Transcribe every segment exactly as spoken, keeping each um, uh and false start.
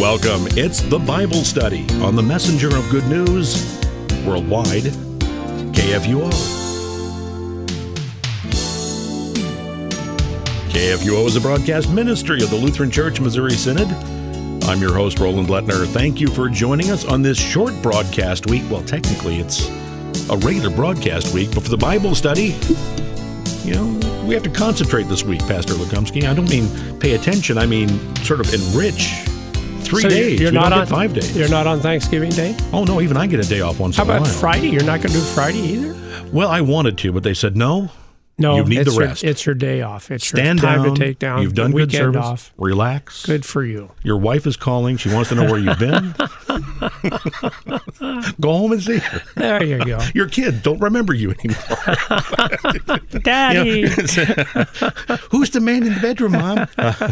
Welcome. It's the Bible Study on the Messenger of Good News Worldwide, K F U O. K F U O is a broadcast ministry of the Lutheran Church Missouri Synod. I'm your host, Roland Lettner. Thank you for joining us on this short broadcast week. Well, technically, it's a regular broadcast week, but for the Bible study, you know, we have to concentrate this week, Pastor Lukomsky. I don't mean pay attention. I mean sort of enrich. Three so days. You're we not don't on get five days. You're not on Thanksgiving Day? Oh, no, even I get a day off once How in a while. about Friday? You're not going to do Friday either? Well, I wanted to, but they said no. No, you need it's the rest. Your, it's your day off. It's Stand your time down. to take down. You've done the good weekend service. Off. Relax. Good for you. Your wife is calling. She wants to know where you've been. Go home and see her. There you go. Your kids don't remember you anymore. Daddy. You know, who's the man in the bedroom, Mom?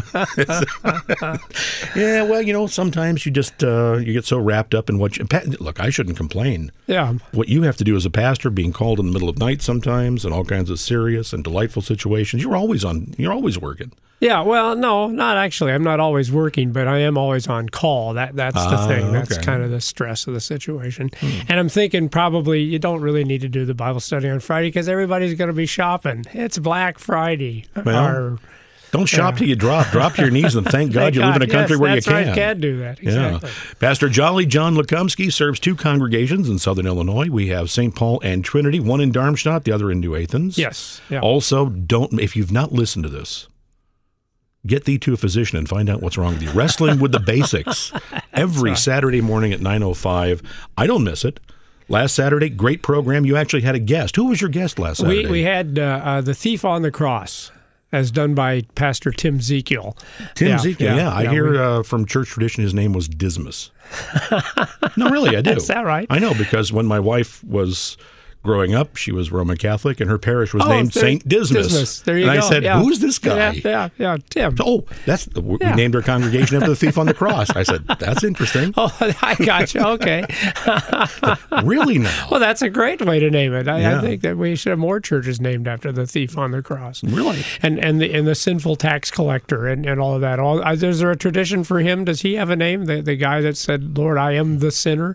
Yeah, well, you know, sometimes you just uh, you get so wrapped up in what you... Look, I shouldn't complain. Yeah. What you have to do as a pastor, being called in the middle of night sometimes, and all kinds of serious and delightful situations, you're always on. You're always working. Yeah, well, no, not actually. I'm not always working, but I am always on call. That That's the Ah, thing. That's okay. kind of the stress of the situation. Hmm. And I'm thinking probably you don't really need to do the Bible study on Friday because everybody's going to be shopping. It's Black Friday. Well, or, Don't shop yeah. till you drop. Drop to your knees and thank God Thank you live in a God, country yes, where you that's can. Right, can do that. Exactly. Yeah. Pastor Jolly John Lukomsky serves two congregations in Southern Illinois. We have Saint Paul and Trinity, one in Darmstadt, the other in New Athens. Yes. Yeah. Also, don't if you've not listened to this, get thee to a physician and find out what's wrong with you. Wrestling with the Basics every right. Saturday Saturday morning at nine oh five. I don't miss it. Last Saturday, great program. You actually had a guest. Who was your guest last Saturday? We we had uh, uh, The Thief on the Cross, as done by Pastor Tim Zekiel. Tim yeah, Zekiel, yeah. yeah, I yeah, hear we, uh, from church tradition his name was Dismas. No, really, I do. Is that right? I know, because when my wife was growing up, she was Roman Catholic, and her parish was Oh, named there- Saint Dismas. Dismas. There you and go. I said, yeah. who's this guy? Yeah, yeah, yeah, Tim. Oh, that's the, we Yeah. named our congregation after the thief on the cross. I said, that's interesting. Oh, I got you. Okay. Really now? Well, that's a great way to name it. I, Yeah. I think that we should have more churches named after the thief on the cross. Really? And and the and the sinful tax collector and, and all of that. All uh, is there a tradition for him? Does he have a name? The the guy that said, "Lord, I am the sinner."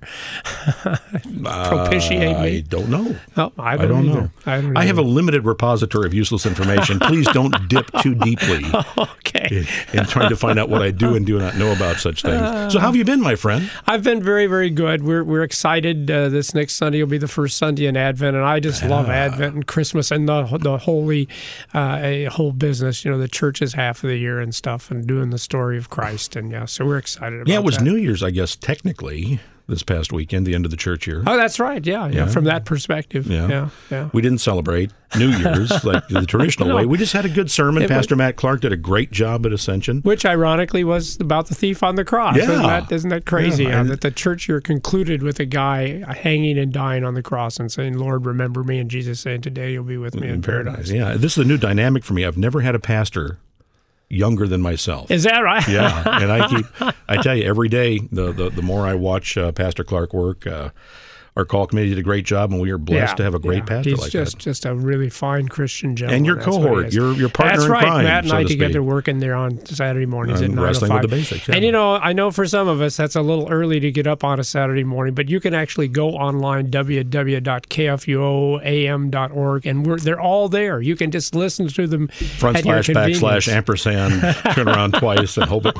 Propitiate Uh, me. I don't know. Oh, I don't, I don't either. know. I don't. I have a either. limited repository of useless information. Please don't dip too deeply Okay. in, in trying to find out what I do and do not know about such things. So how have you been, my friend? I've been very, very good. We're we're excited. Uh, this next Sunday will be the first Sunday in Advent, and I just love Advent and Christmas and the the holy uh, whole business. You know, the church is half of the year and stuff, and doing the story of Christ. And yeah, so we're excited about. Yeah, it was that. New Year's, I guess, technically, this past weekend, the end of the church year. Oh, that's right. Yeah, yeah. Yeah. From that perspective. Yeah. Yeah, yeah. We didn't celebrate New Year's like the traditional No. way. We just had a good sermon. It Pastor was- Matt Clark did a great job at Ascension. Which ironically was about the thief on the cross. Yeah. Isn't that, isn't that crazy? Yeah, uh, and- that the church year concluded with a guy hanging and dying on the cross and saying, "Lord, remember me," and Jesus saying, "Today you'll be with me in paradise." Yeah, this is a new dynamic for me. I've never had a pastor younger than myself. Is that right? Yeah, and I keep, I tell you, every day, the the, the more I watch uh, Pastor Clark work, uh, our call committee did a great job, and we are blessed Yeah, to have a great yeah. pastor He's like just, that. just a really fine Christian gentleman. And your That's what he cohort, is. your your partner That's in right. crime, Matt and so I to together speak. working there on Saturday mornings And at nine oh wrestling five. with the basics, yeah. And you know, I know for some of us that's a little early to get up on a Saturday morning, but you can actually go online, w w w dot k f u o a m dot org, and we're, they're all there. You can just listen to them Front at your slash, backslash, convenience. ampersand, turn around twice and hope it.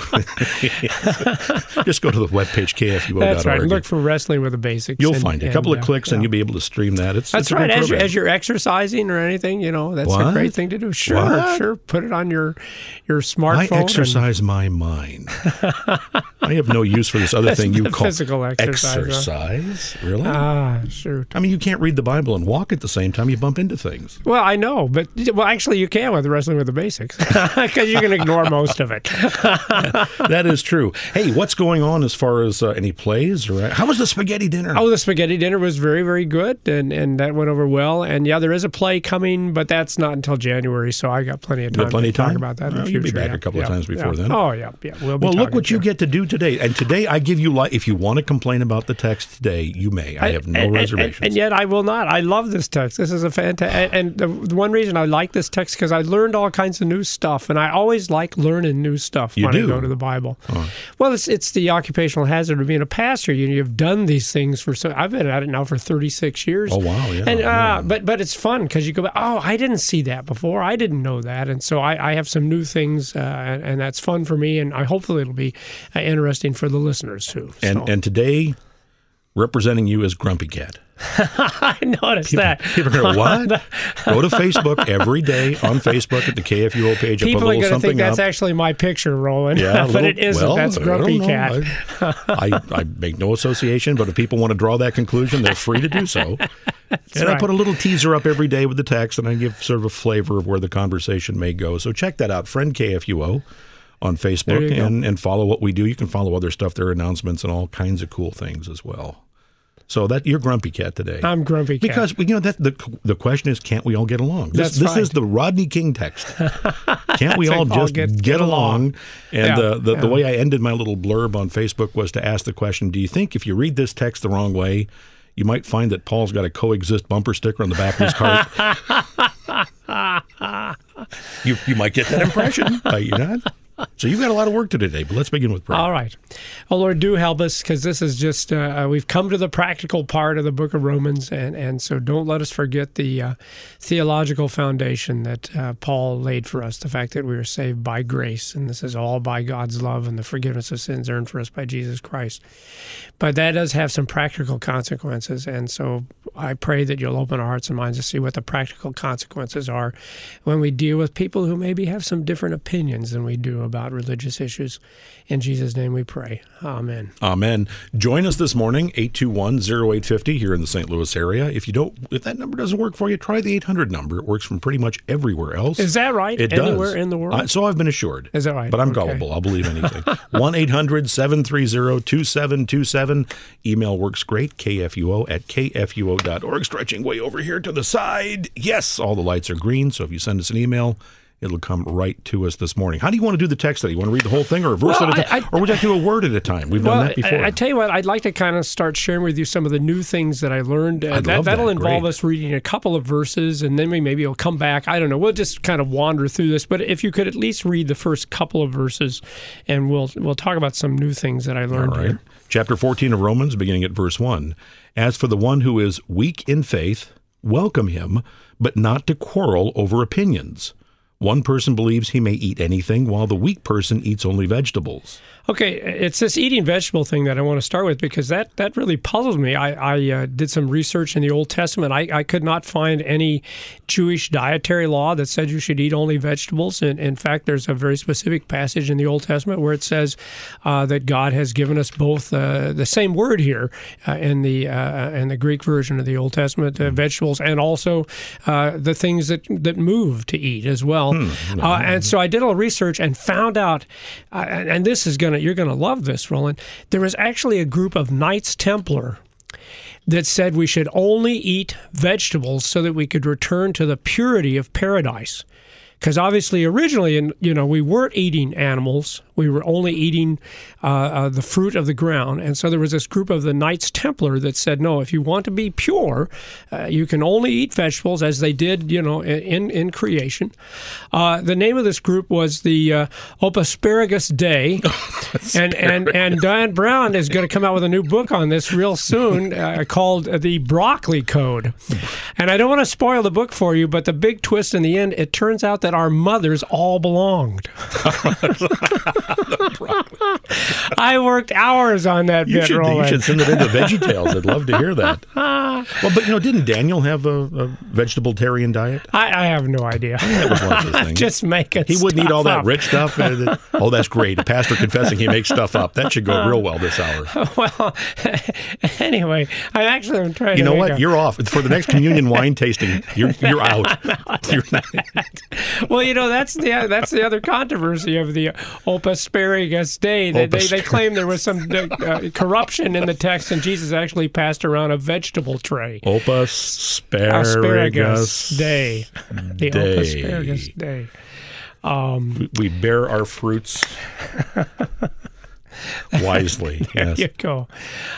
Just go to the webpage, k f u o dot org. That's right. Look for Wrestling with the Basics. You'll and- find it. A and, couple of uh, clicks, yeah. and you'll be able to stream that. It's That's it's a right. good As, you, program. as you're exercising or anything, you know, that's What? a great thing to do. Sure, What? sure. Put it on your your smartphone. I and- exercise my mind. I have no use for this other That's thing you the call physical exercise, huh? exercise? Really? Ah, sure. I mean, you can't read the Bible and walk at the same time. You bump into things. Well, I know, but well, actually, you can with Wrestling with the Basics because you can ignore most of it. That is true. Hey, what's going on as far as uh, any plays? Or how was the spaghetti dinner? Oh, the spaghetti Sunday dinner was very, very good, and, and that went over well. And yeah, there is a play coming, but that's not until January, so I got plenty of time plenty to of time? talk about that well, in the you'll future. be back yeah. a couple yeah. of times before yeah. then. Oh, yeah, yeah. We'll, be well, look what to you you. get to do today. And today I give you, li- if you want to complain about the text today, you may. I have no and, reservations. And, and yet I will not. I love this text. This is a fantastic, and the, the one reason I like this text because I learned all kinds of new stuff, and I always like learning new stuff You when do? I go to the Bible. Oh. Well, it's it's the occupational hazard of being a pastor. You know, you've done these things for so. I've been at it now for thirty-six years. Oh wow! Yeah. And uh, yeah. but but it's fun because you go, oh, I didn't see that before. I didn't know that, and so I, I have some new things, uh, and, and that's fun for me, and I hopefully it'll be uh, interesting for the listeners too. And so. and today, representing you as Grumpy Cat. I noticed People, that. people are going, what? Go to Facebook every day on Facebook at the K F U O page. I People put a are little going to something think that's up. actually my picture, Roland. Yeah, but little, it isn't. Well, that's Grumpy Cat. I, I, I make no association, but if people want to draw that conclusion, they're free to do so. And right. I put a little teaser up every day with the text, and I give sort of a flavor of where the conversation may go. So check that out, Friend K F U O on Facebook, and, and follow what we do. You can follow other stuff, there are announcements and all kinds of cool things as well. So that you're Grumpy Cat today. I'm Grumpy Cat. Because you know that the the question is, can't we all get along? This, That's this right. is the Rodney King text. Can't we all all just get- get, get along? along? And Yeah, uh, the yeah. the way I ended my little blurb on Facebook was to ask the question: do you think if you read this text the wrong way, you might find that Paul's got a coexist bumper sticker on the back of his cart? you you might get that impression, might you not? So you've got a lot of work to do today, but let's begin with prayer. All right. Well, Lord, do help us because this is just, uh, we've come to the practical part of the book of Romans, and, and so don't let us forget the uh, theological foundation that uh, Paul laid for us, the fact that we were saved by grace, and this is all by God's love and the forgiveness of sins earned for us by Jesus Christ. But that does have some practical consequences, and so I pray that you'll open our hearts and minds to see what the practical consequences are when we deal with people who maybe have some different opinions than we do about religious issues. In Jesus' name we pray. Amen. Amen. Join us this morning, eight two one, oh eight five oh here in the Saint Louis area. If you don't, if that number doesn't work for you, try the eight hundred number. It works from pretty much everywhere else. Is that right? It Anywhere does. in the world? I, so I've been assured. Is that right? But I'm Okay. gullible. I'll believe anything. one eight hundred, seven three zero, two seven two seven. Email works great, K F U O at K F U O dot org. Stretching way over here to the side. Yes, all the lights are green, so if you send us an email, it'll come right to us this morning. How do you want to do the text today? You want to read the whole thing or a verse Well, at a time? I- I- Or would you like to do a word at a time? We've Well, done that before. I, I tell you what, I'd like to kind of start sharing with you some of the new things that I learned. Uh, I'd that, love that'll that. involve Great. us reading a couple of verses, and then we maybe will come back. I don't know. We'll just kind of wander through this. But if you could at least read the first couple of verses, and we'll we'll talk about some new things that I learned All right. here. Chapter fourteen of Romans, beginning at verse one. As for the one who is weak in faith, welcome him, but not to quarrel over opinions. One person believes he may eat anything, while the weak person eats only vegetables. Okay, it's this eating vegetable thing that I want to start with because that, that really puzzles me. I, I uh, did some research in the Old Testament. I, I could not find any Jewish dietary law that said you should eat only vegetables. And in fact, there's a very specific passage in the Old Testament where it says uh, that God has given us both uh, the same word here uh, in the uh, in the Greek version of the Old Testament, uh, vegetables, and also uh, the things that that move to eat as well. Hmm. Uh, and so I did a little research and found out, uh, and, and this is gonna you're gonna love this, Roland. There was actually a group of Knights Templar that said we should only eat vegetables so that we could return to the purity of paradise. Because obviously, originally, and you know, we weren't eating animals; we were only eating uh, uh, the fruit of the ground. And so there was this group of the Knights Templar that said, "No, if you want to be pure, uh, you can only eat vegetables," as they did, you know, in in creation. Uh, the name of this group was the uh, Opasparagus Day, and and and Dan Brown is going to come out with a new book on this real soon, uh, called the Broccoli Code. And I don't want to spoil the book for you, but the big twist in the end, it turns out that our mothers all belonged. I worked hours on that You bit, should, you Roland. should send it into VeggieTales. I'd love to hear that. Well, but you know, didn't Daniel have a, a vegetable-tarian diet? I, I have no idea. That was one of his things. Just make it. He wouldn't eat all that up. rich stuff. Uh, that- oh, that's great. A pastor confessing he makes stuff up. That should go real well this hour. Well, anyway, I actually am trying You to know make what? a- You're off. For the next communion wine tasting, you're you're out. You're not. Well, you know, that's the that's the other controversy of the Asparagus Day. They, Opus. they, they claim there was some uh, corruption in the text, and Jesus actually passed around a vegetable tray. Opus Asparagus, Asparagus Day. The Day. Opus Asparagus Day. Um, We bear our fruits wisely. There Yes. you go.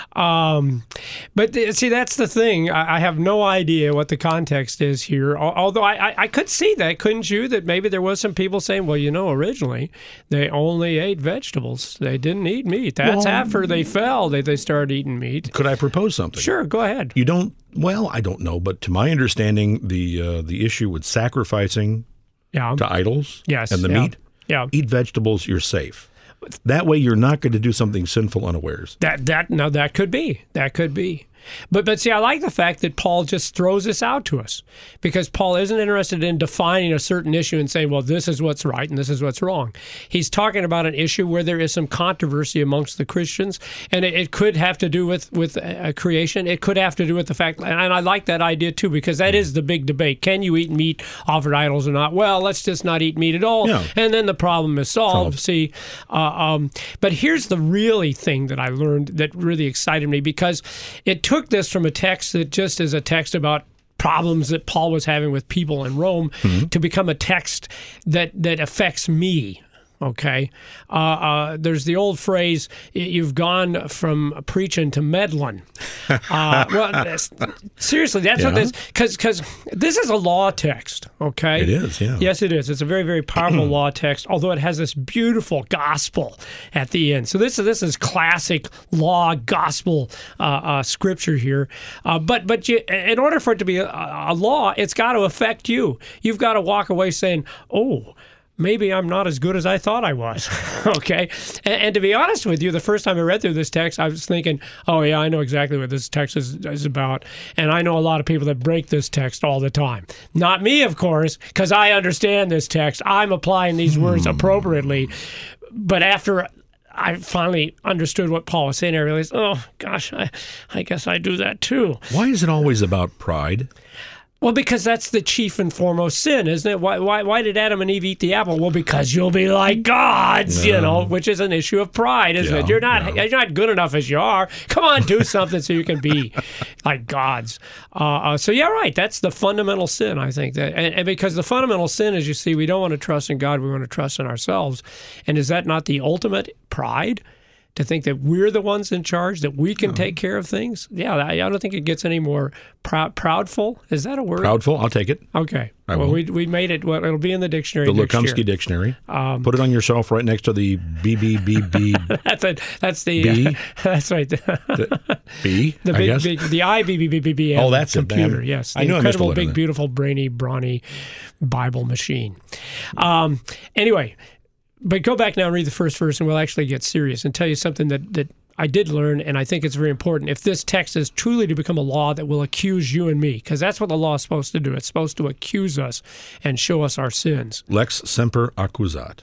Um, but th- see, that's the thing. I, I have no idea what the context is here. Al- Although I, I, I could see that, couldn't you? That maybe there was some people saying, well, you know, originally they only ate vegetables. They didn't eat meat. That's Well, after they fell that they started eating meat. Could I propose something? Sure, go ahead. You don't. Well, I don't know, but to my understanding, the uh, the issue with sacrificing Yeah. to idols Yes. and the yeah. meat, Yeah. eat vegetables. You're safe. That way, you're not going to do something sinful unawares. That that no, that could be. That could be. But but see, I like the fact that Paul just throws this out to us, because Paul isn't interested in defining a certain issue and saying, well, this is what's right and this is what's wrong. He's talking about an issue where there is some controversy amongst the Christians, and it, it could have to do with with uh, creation. It could have to do with the fact, and I like that idea too, because that is the big debate: can you eat meat offered idols or not? Well, let's just not eat meat at all, Yeah. and then the problem is solved. Solved. See, uh, um, but here's the really thing that I learned that really excited me, because it took this from a text that just is a text about problems that Paul was having with people in Rome Mm-hmm. to become a text that that affects me. Okay, uh, uh, there's the old phrase, y- "You've gone from preaching to meddling." Uh, well, that's- seriously, that's what Yeah. this because because this is a law text. Okay, It is, yeah. Yes, it is. It's a very very powerful law text, although it has this beautiful gospel at the end. So this this is classic law gospel uh, uh, scripture here. Uh, but but you, in order for it to be a, a law, it's got to affect you. You've got to walk away saying, "Oh, maybe I'm not as good as I thought I was." Okay? And, and to be honest with you, the first time I read through this text, I was thinking, oh, yeah, I know exactly what this text is, is about. And I know a lot of people that break this text all the time. Not me, of course, because I understand this text. I'm applying these words appropriately. But after I finally understood what Paul was saying, I realized, oh, gosh, I, I guess I do that too. Why is it always about pride? Well, because that's the chief and foremost sin, isn't it? Why, why, why did Adam and Eve eat the apple? Well, because you'll be like gods, you know, which is an issue of pride, isn't Yeah, it? You're not, yeah. you're not good enough as you are. Come on, do something so you can be like gods. Uh, uh, so yeah, right. That's the fundamental sin, I think. That, and, and because the fundamental sin is, you see, we don't want to trust in God, we want to trust in ourselves. And is that not the ultimate pride? To think that we're the ones in charge, that we can take care of things? Yeah, I, I don't think it gets any more prou- proudful. Is that a word? Proudful? I'll take it. Okay. I well, will. we we made it. Well, it'll be in the dictionary. The next Lukomsky year. Dictionary. Um, Put it on your shelf right next to the B B B B That's a, that's the B? uh, that's right. the B. The I big, guess. big the I B B B B B M Oh, that's it, computer. man. Yes, the I knew I missed a incredible, letter big, there. beautiful, brainy, brawny Bible machine. Um, anyway, but go back now and read the first verse, and we'll actually get serious and tell you something that that I did learn, and I think it's very important. If this text is truly to become a law that will accuse you and me, because that's what the law is supposed to do. It's supposed to accuse us and show us our sins. Lex semper accusat.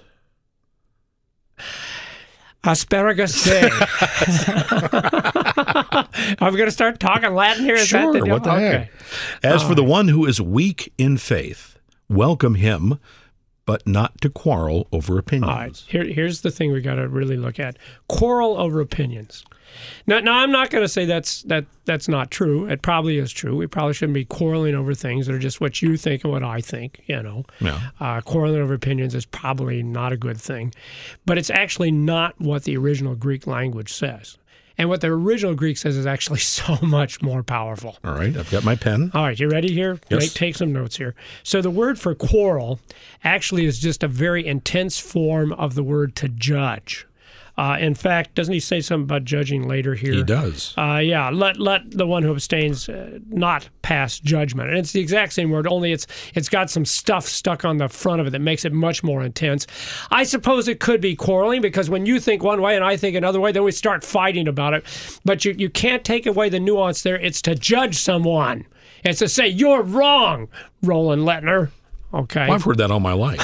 Asparagus Day. I'm going to start talking Latin here. Is Sure, that the deal? what the Okay. heck? As for the one who is weak in faith, welcome him, but not to quarrel over opinions. All right. Here, here's the thing we got to really look at: quarrel over opinions. Now, now I'm not going to say that's that that's not true. It probably is true. We probably shouldn't be quarreling over things that are just what you think and what I think. You know, Yeah. uh, quarreling over opinions is probably not a good thing, but it's actually not what the original Greek language says. And what the original Greek says is actually so much more powerful. All right, I've got my pen. All right, you ready here? Yes. Make, take some notes here. So the word for quarrel actually is just a very intense form of the word to judge. Uh, in fact, doesn't he say something about judging later here? He does. Uh, yeah, let let the one who abstains uh, not pass judgment. And it's the exact same word, only it's it's got some stuff stuck on the front of it that makes it much more intense. I suppose it could be quarreling, because when you think one way and I think another way, then we start fighting about it. But you, you can't take away the nuance there. It's to judge someone. It's to say, you're wrong, Roland Lettner. Okay. Well, I've heard that all my life.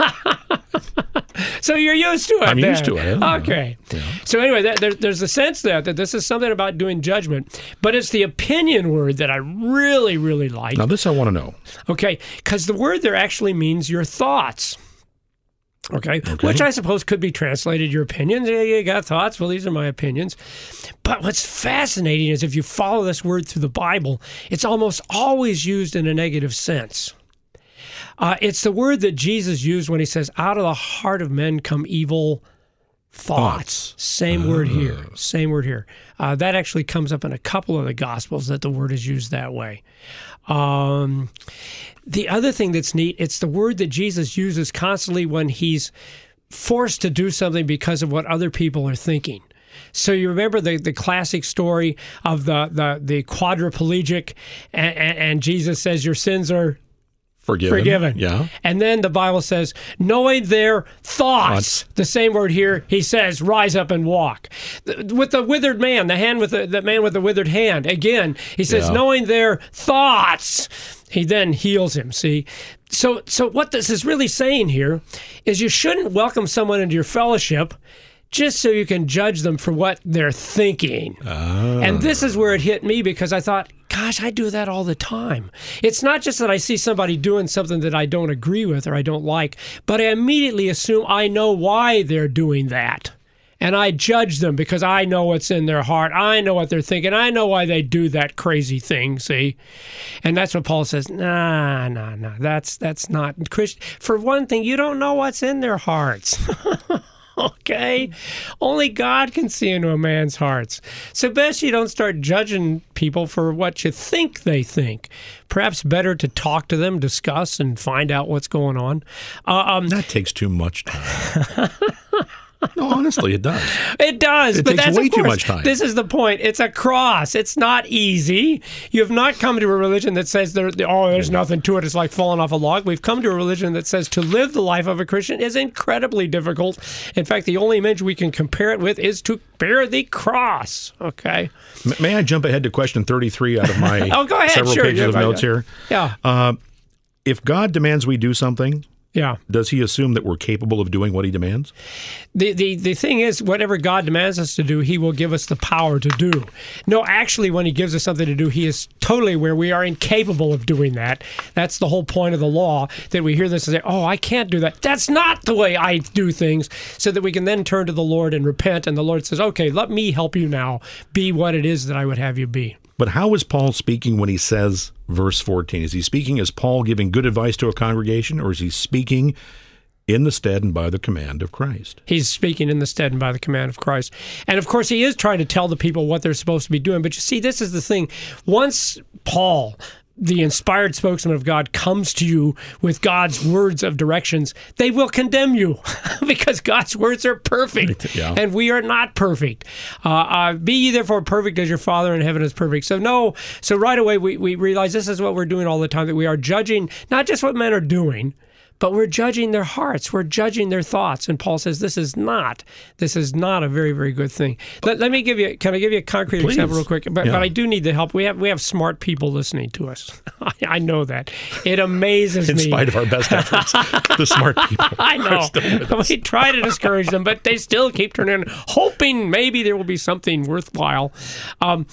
So you're used to it. I'm then. used to it. I Okay. So anyway, that, there, there's a sense there that this is something about doing judgment, but it's the opinion word that I really, really like. Now, this I want to know. Okay, because the word there actually means your thoughts. Okay? Okay. Which I suppose could be translated your opinions. Yeah, you got thoughts? Well, these are my opinions. But what's fascinating is if you follow this word through the Bible, it's almost always used in a negative sense. Uh, it's the word that Jesus used when he says, out of the heart of men come evil thoughts. Thoughts. Same Oh. word here. Same word here. Uh, that actually comes up in a couple of the Gospels that the word is used that way. Um, the other thing that's neat, it's the word that Jesus uses constantly when he's forced to do something because of what other people are thinking. So you remember the, the classic story of the, the, the quadriplegic, and, and, and Jesus says, your sins are Forgiven. forgiven. Yeah. And then the Bible says, knowing their thoughts, Thoughts. the same word here, he says, rise up and walk. The- With the withered man, the hand with the, the man with the withered hand, again, he says, Yeah. knowing their thoughts, he then heals him, see? So, so what this is really saying here is you shouldn't welcome someone into your fellowship just so you can judge them for what they're thinking. Ah. And this is where it hit me because I thought, gosh, I do that all the time. It's not just that I see somebody doing something that I don't agree with or I don't like, but I immediately assume I know why they're doing that. And I judge them because I know what's in their heart. I know what they're thinking. I know why they do that crazy thing, see? And that's what Paul says, nah, nah, nah, that's, that's not Christian. For one thing, you don't know what's in their hearts. Okay? Only God can see into a man's hearts. So best you don't start judging people for what you think they think. Perhaps better to talk to them, discuss, and find out what's going on. Uh, um, That takes too much time. No, honestly, it does. It does, It but takes that's way of too course, much time. This is the point. It's a cross. It's not easy. You have not come to a religion that says there, oh, there's nothing to it. It's like falling off a log. We've come to a religion that says to live the life of a Christian is incredibly difficult. In fact, the only image we can compare it with is to bear the cross. Okay. M- May I jump ahead to question thirty-three out of my Oh, go ahead. several Sure. pages Yeah, of go notes ahead. here? Yeah. Uh, if God demands we do something, Yeah. does he assume that we're capable of doing what he demands? The, the the thing is, whatever God demands us to do, he will give us the power to do. No, actually, when he gives us something to do, he is totally aware we are incapable of doing that. That's the whole point of the law, that we hear this and say, oh, I can't do that. That's not the way I do things, so that we can then turn to the Lord and repent, and the Lord says, okay, let me help you now be what it is that I would have you be. But how is Paul speaking when he says, verse fourteen? Is he speaking as Paul giving good advice to a congregation, or is he speaking in the stead and by the command of Christ? He's speaking in the stead and by the command of Christ. And of course, he is trying to tell the people what they're supposed to be doing. But you see, this is the thing. Once Paul, the inspired spokesman of God, comes to you with God's words of directions, they will condemn you because God's words are perfect, Yeah. and we are not perfect. Uh, uh, be ye therefore perfect as your Father in heaven is perfect. So no, so right away we, we realize this is what we're doing all the time, that we are judging not just what men are doing, but we're judging their hearts. We're judging their thoughts. And Paul says this is not, this is not a very, very good thing. Let, let me give you, can I give you a concrete Please. example real quick? But, Yeah. but I do need the help. We have we have smart people listening to us. I, I know that. It amazes In me. spite of our best efforts, the smart people I are know. still with us. We try to discourage them, but they still keep turning in, hoping maybe there will be something worthwhile. Um,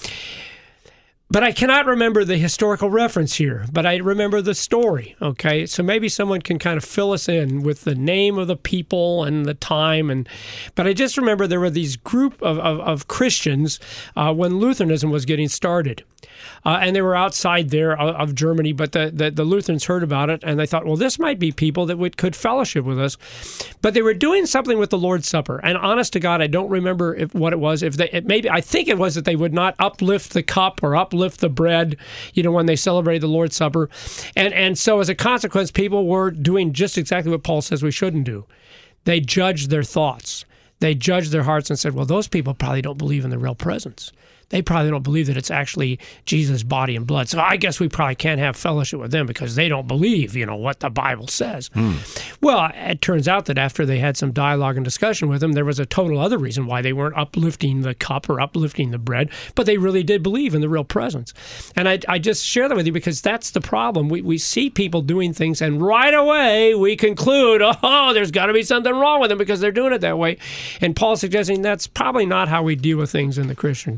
But I cannot remember the historical reference here, but I remember the story, okay? So maybe someone can kind of fill us in with the name of the people and the time. And But I just remember there were these group of, of, of Christians uh, when Lutheranism was getting started. Uh, and they were outside there of, of Germany, but the, the, the Lutherans heard about it, and they thought, well, this might be people that would, could fellowship with us. But they were doing something with the Lord's Supper. And honest to God, I don't remember if, what it was. If they it maybe I think it was that they would not uplift the cup or uplift the bread, you know, when they celebrated the Lord's Supper. And, and so as a consequence, people were doing just exactly what Paul says we shouldn't do. They judged their thoughts. They judged their hearts and said, well, those people probably don't believe in the real presence. They probably don't believe that it's actually Jesus' body and blood. So I guess we probably can't have fellowship with them because they don't believe, you know, what the Bible says. Hmm. Well, it turns out that after they had some dialogue and discussion with them, there was a total other reason why they weren't uplifting the cup or uplifting the bread, but they really did believe in the real presence. And I, I just share that with you because that's the problem. We, we see people doing things, and right away we conclude, oh, there's got to be something wrong with them because they're doing it that way. And Paul's suggesting that's probably not how we deal with things in the Christian church. We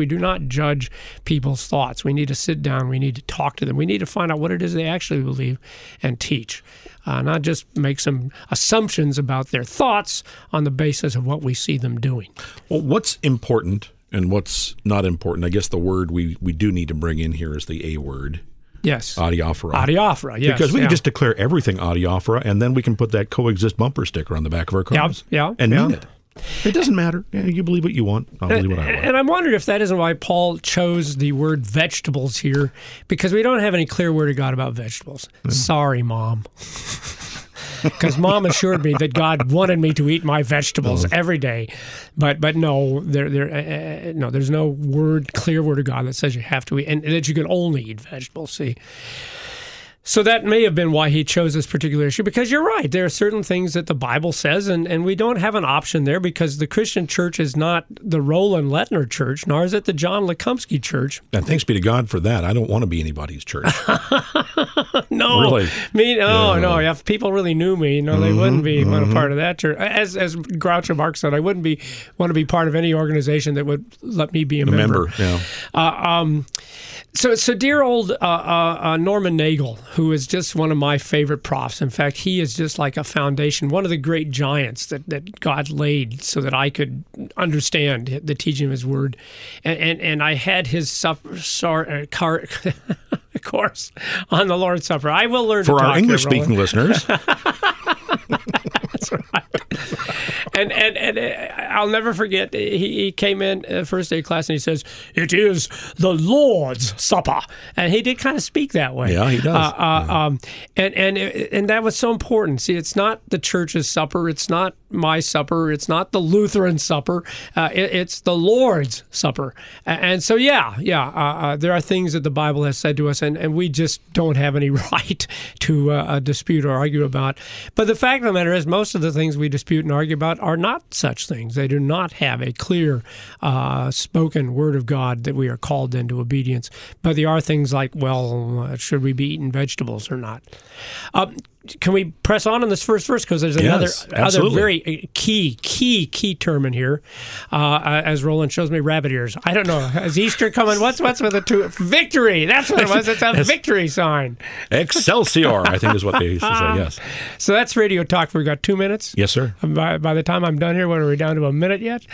We do not judge people's thoughts. We need to sit down. We need to talk to them. We need to find out what it is they actually believe and teach, uh, not just make some assumptions about their thoughts on the basis of what we see them doing. Well, what's important and what's not important? I guess the word we, we do need to bring in here is the A word. Yes. Adiaphora. Adiaphora, yes. Because we yeah. can just declare everything adiaphora, and then we can put that coexist bumper sticker on the back of our cars. Yeah, yeah, and yeah. mean it. It doesn't matter. Yeah, you believe what you want. I'll believe what I want. And I'm wondering if that isn't why Paul chose the word vegetables here, because we don't have any clear word of God about vegetables. Mm. Sorry, Mom. Because Mom assured me that God wanted me to eat my vegetables oh. every day, but but no, there there uh, no, there's no word, clear word of God that says you have to eat, and that you can only eat vegetables. See. So that may have been why he chose this particular issue, because you're right. There are certain things that the Bible says, and, and we don't have an option there because the Christian church is not the Roland Lettner church, nor is it the John Lekumsky church. And thanks be to God for that. I don't want to be anybody's church. no. Really? Me, oh, yeah. no. If people really knew me, no, they mm-hmm, wouldn't be mm-hmm. a part of that church. As as Groucho Marx said, I wouldn't be want to be part of any organization that would let me be a, a member. member yeah. Uh, um, so, so dear old uh, uh, uh, Norman Nagel, who is just one of my favorite profs. In fact, he is just like a foundation, one of the great giants that, that God laid so that I could understand the teaching of his word. And and, and I had his supper, sorry, uh, car, course on the Lord's Supper. I will learn For to our talk English-speaking here, listeners. That's right. And, and and I'll never forget, he, he came in the first day of class and he says, "It is the Lord's Supper." And he did kind of speak that way. Yeah, he does. Uh, uh, yeah. um, and, and, and that was so important. See, it's not the church's supper. It's not my supper. It's not the Lutheran supper. Uh, it, it's the Lord's Supper. And so, yeah, yeah, uh, uh, there are things that the Bible has said to us, and, and we just don't have any right to uh, dispute or argue about. But the fact of the matter is, most of the things we dispute and argue about are not such things. They do not have a clear uh, spoken word of God that we are called into obedience. But there are things like, well, uh, should we be eating vegetables or not? Uh, can we press on in this first verse? Because there's another yes, other very key, key, key term in here. Uh, as Roland shows me, rabbit ears. I don't know. Is Easter coming? What's what's with the two? Victory. That's what it was. It's a victory sign. Excelsior, I think is what they used to say, yes. So that's Radio Talk. We've got two minutes. Yes, sir. By, by the time I'm done here, what are we down to, a minute yet?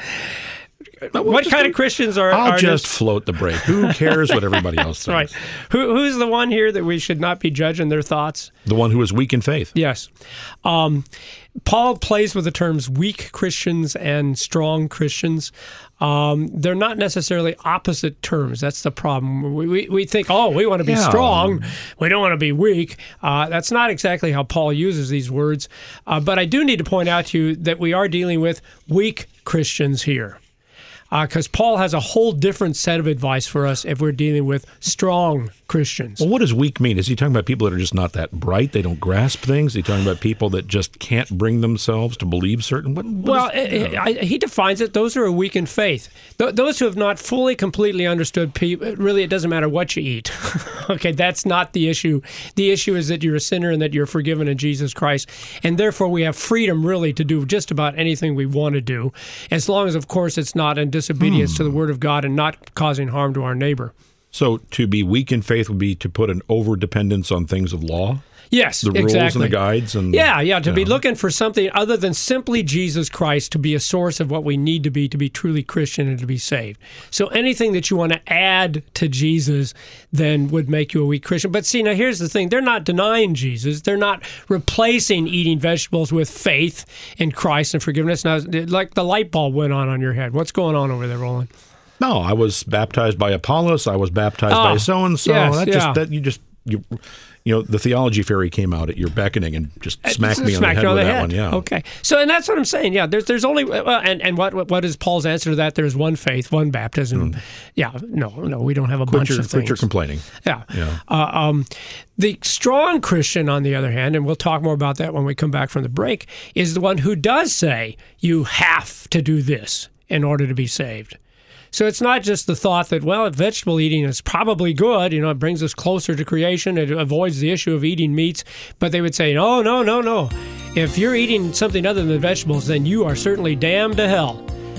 We'll what kind of Christians are? I'll are just this? float the break. Who cares what everybody else thinks? Right. Who, who's the one here that we should not be judging their thoughts? The one who is weak in faith. Yes. Um, Paul plays with the terms weak Christians and strong Christians. Um, they're not necessarily opposite terms. That's the problem. We, we, we think, oh, we want to be yeah. strong. We don't want to be weak. Uh, that's not exactly how Paul uses these words. Uh, but I do need to point out to you that we are dealing with weak Christians here. Because uh, Paul has a whole different set of advice for us if we're dealing with strong Christians. Well, what does weak mean? Is he talking about people that are just not that bright? They don't grasp things? Is he talking about people that just can't bring themselves to believe certain? What, what well, is, it, I, he defines it. Those who are weak in faith. Th- those who have not fully, completely understood, people, really, it doesn't matter what you eat. Okay, that's not the issue. The issue is that you're a sinner and that you're forgiven in Jesus Christ. And therefore, we have freedom, really, to do just about anything we want to do, as long as, of course, it's not in disobedience hmm. to the Word of God and not causing harm to our neighbor. So to be weak in faith would be to put an over-dependence on things of law? Yes, the rules exactly. and the guides? And, yeah, yeah, to yeah. be looking for something other than simply Jesus Christ to be a source of what we need to be to be truly Christian and to be saved. So anything that you want to add to Jesus then would make you a weak Christian. But see, now here's the thing. They're not denying Jesus. They're not replacing eating vegetables with faith in Christ and forgiveness. Now, like the light bulb went on on your head. What's going on over there, Roland? No, I was baptized by Apollos. I was baptized oh, by so-and-so. Yes, that yeah. just, that you just, you, you know, the theology fairy came out at your beckoning and just smacked uh, me on the head on with the that head. one. Yeah. Okay. So, and that's what I'm saying. Yeah. There's, there's only, uh, and and what what is Paul's answer to that? There's one faith, one baptism. Mm. Yeah. No, no, we don't have a quit bunch your, of things. Quit your complaining. Yeah. Yeah. Uh, um, the strong Christian, on the other hand, and we'll talk more about that when we come back from the break, is the one who does say you have to do this in order to be saved. So it's not just the thought that, well, vegetable eating is probably good, you know, it brings us closer to creation, it avoids the issue of eating meats, but they would say, no, no, no, no. If you're eating something other than vegetables, then you are certainly damned to hell.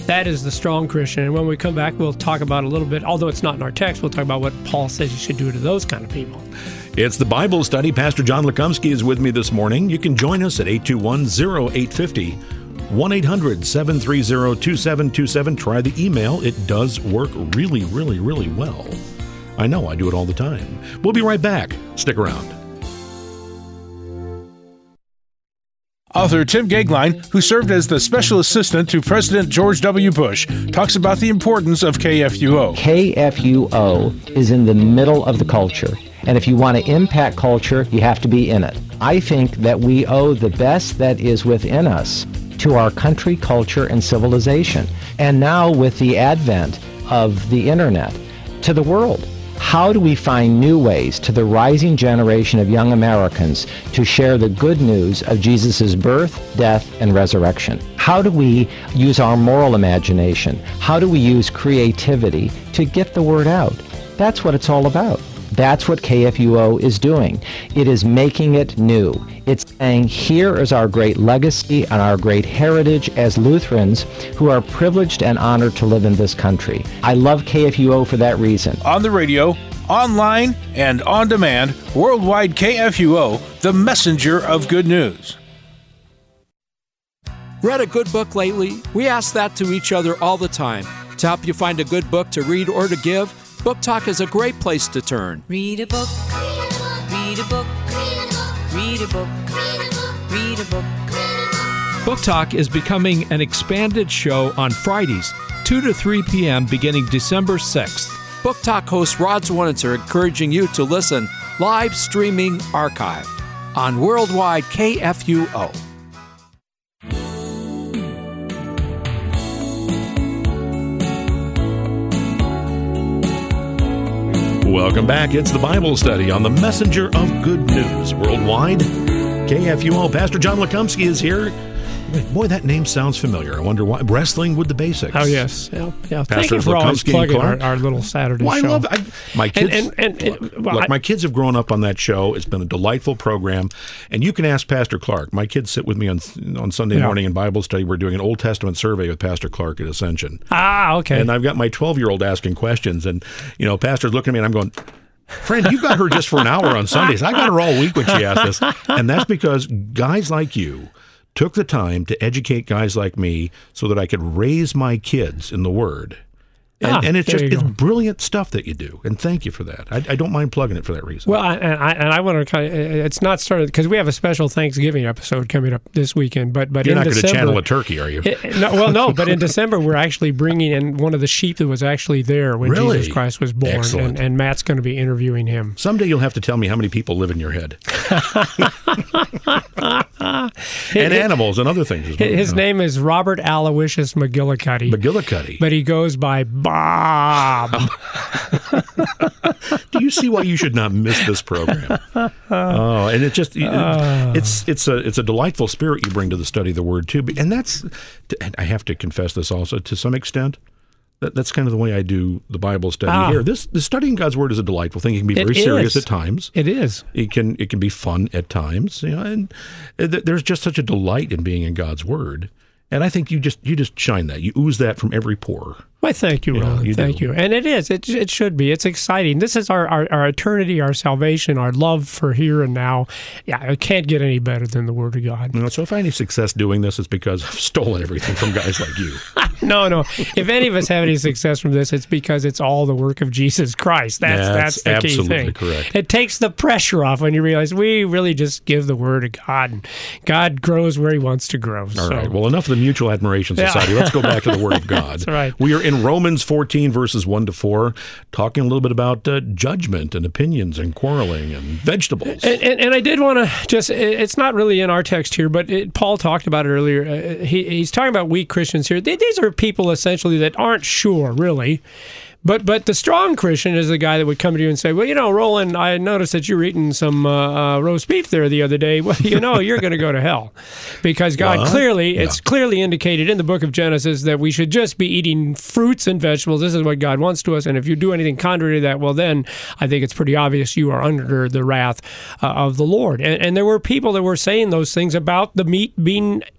That is the strong Christian. And when we come back, we'll talk about a little bit, although it's not in our text, we'll talk about what Paul says you should do to those kind of people. It's the Bible Study. Pastor John Lekumsky is with me this morning. You can join us at eight two one, oh eight five oh, one eight hundred, seven three zero, two seven two seven. Try the email. It does work really, really, really well. I know, I do it all the time. We'll be right back. Stick around. Author Tim Goeglein, who served as the special assistant to President George W. Bush, talks about the importance of K F U O. K F U O is in the middle of the culture. And if you want to impact culture, you have to be in it. I think that we owe the best that is within us to our country, culture, and civilization. And now with the advent of the internet, to the world. How do we find new ways to the rising generation of young Americans to share the good news of Jesus' birth, death, and resurrection? How do we use our moral imagination? How do we use creativity to get the word out? That's what it's all about. That's what K F U O is doing. It is making it new. It's saying, here is our great legacy and our great heritage as Lutherans who are privileged and honored to live in this country. I love K F U O for that reason. On the radio, online, and on demand, worldwide K F U O, the messenger of good news. Read a good book lately? We ask that to each other all the time. To help you find a good book to read or to give, Book Talk is a great place to turn. Read a book, read a book, read a book, read a book. Book Talk is becoming an expanded show on Fridays, two to three p.m. beginning December sixth. Book Talk host Rod Zwinitzer encouraging you to listen live streaming archive on worldwide K F U O. Welcome back. It's the Bible Study on the Messenger of Good News Worldwide. K F U O. Pastor John Lekumsky is here. Boy, that name sounds familiar. I wonder why. Wrestling with the Basics. Oh, yes. Yeah, yeah. Thank Pastor you for always Lekumsky plugging our, Clark. our little Saturday Well, I show. love it. I, my kids, And- and- and- look, well, look, I- my kids have grown up on that show. It's been a delightful program. And you can ask Pastor Clark. My kids sit with me on on Sunday Yeah. morning in Bible study. We're doing an Old Testament survey with Pastor Clark at Ascension. Ah, okay. And I've got my twelve-year-old asking questions. And, you know, Pastor's looking at me and I'm going, friend, you got her just for an hour on Sundays. I got her all week when she asked this. And that's because guys like you took the time to educate guys like me so that I could raise my kids in the Word. And, Ah, and it's there just you it's go. brilliant stuff that you do. And thank you for that. I, I don't mind plugging it for that reason. Well, I, and I and I want to kind of, it's not started because we have a special Thanksgiving episode coming up this weekend. But but You're in not going to December, channel a turkey, are you? It, no, well, no, but in December we're actually bringing in one of the sheep that was actually there when Really? Jesus Christ was born, Excellent. and, and Matt's going to be interviewing him. Someday you'll have to tell me how many people live in your head. And animals and other things as well. His you know. name is Robert Aloysius McGillicuddy, McGillicuddy. but he goes by Bob. Do you see why you should not miss this program? Oh, and it just it, it's it's a it's a delightful spirit you bring to the study of the Word too. And that's and I have to confess this also to some extent. That, that's kind of the way I do the Bible study Ah. here. This the studying God's Word is a delightful thing. It can be It very serious is. at times. It is. It can it can be fun at times. You know, and th- there's just such a delight in being in God's Word. And I think you just you just shine that. You ooze that from every pore. Why, thank you, Yeah, Ron. you thank do. you. And it is. It, it should be. It's exciting. This is our, our, our eternity, our salvation, our love for here and now. Yeah, it can't get any better than the Word of God. You know, so if I have any success doing this, it's because I've stolen everything from guys like you. No, no. If any of us have any success from this, it's because it's all the work of Jesus Christ. That's That's that's, the key absolutely thing. correct. It takes the pressure off when you realize we really just give the Word of God, and God grows where He wants to grow. All so. right. Well, enough of the Mutual Admiration Yeah. Society. Let's go back to the Word of God. That's right. We are in Romans fourteen, verses one to four, talking a little bit about uh, judgment and opinions and quarreling and vegetables. And, and, and I did want to just, it- it's not really in our text here, but it, Paul talked about it earlier. Uh, he, he's talking about weak Christians here. They, these are people essentially that aren't sure, really. But but the strong Christian is the guy that would come to you and say, well, you know, Roland, I noticed that you were eating some uh, uh, roast beef there the other day. Well, you know, you're going to go to hell. Because God What? clearly, Yeah. it's clearly indicated in the book of Genesis that we should just be eating fruits and vegetables. This is what God wants to us. And if you do anything contrary to that, well, then I think it's pretty obvious you are under the wrath uh, of the Lord. And, and there were people that were saying those things about the meat being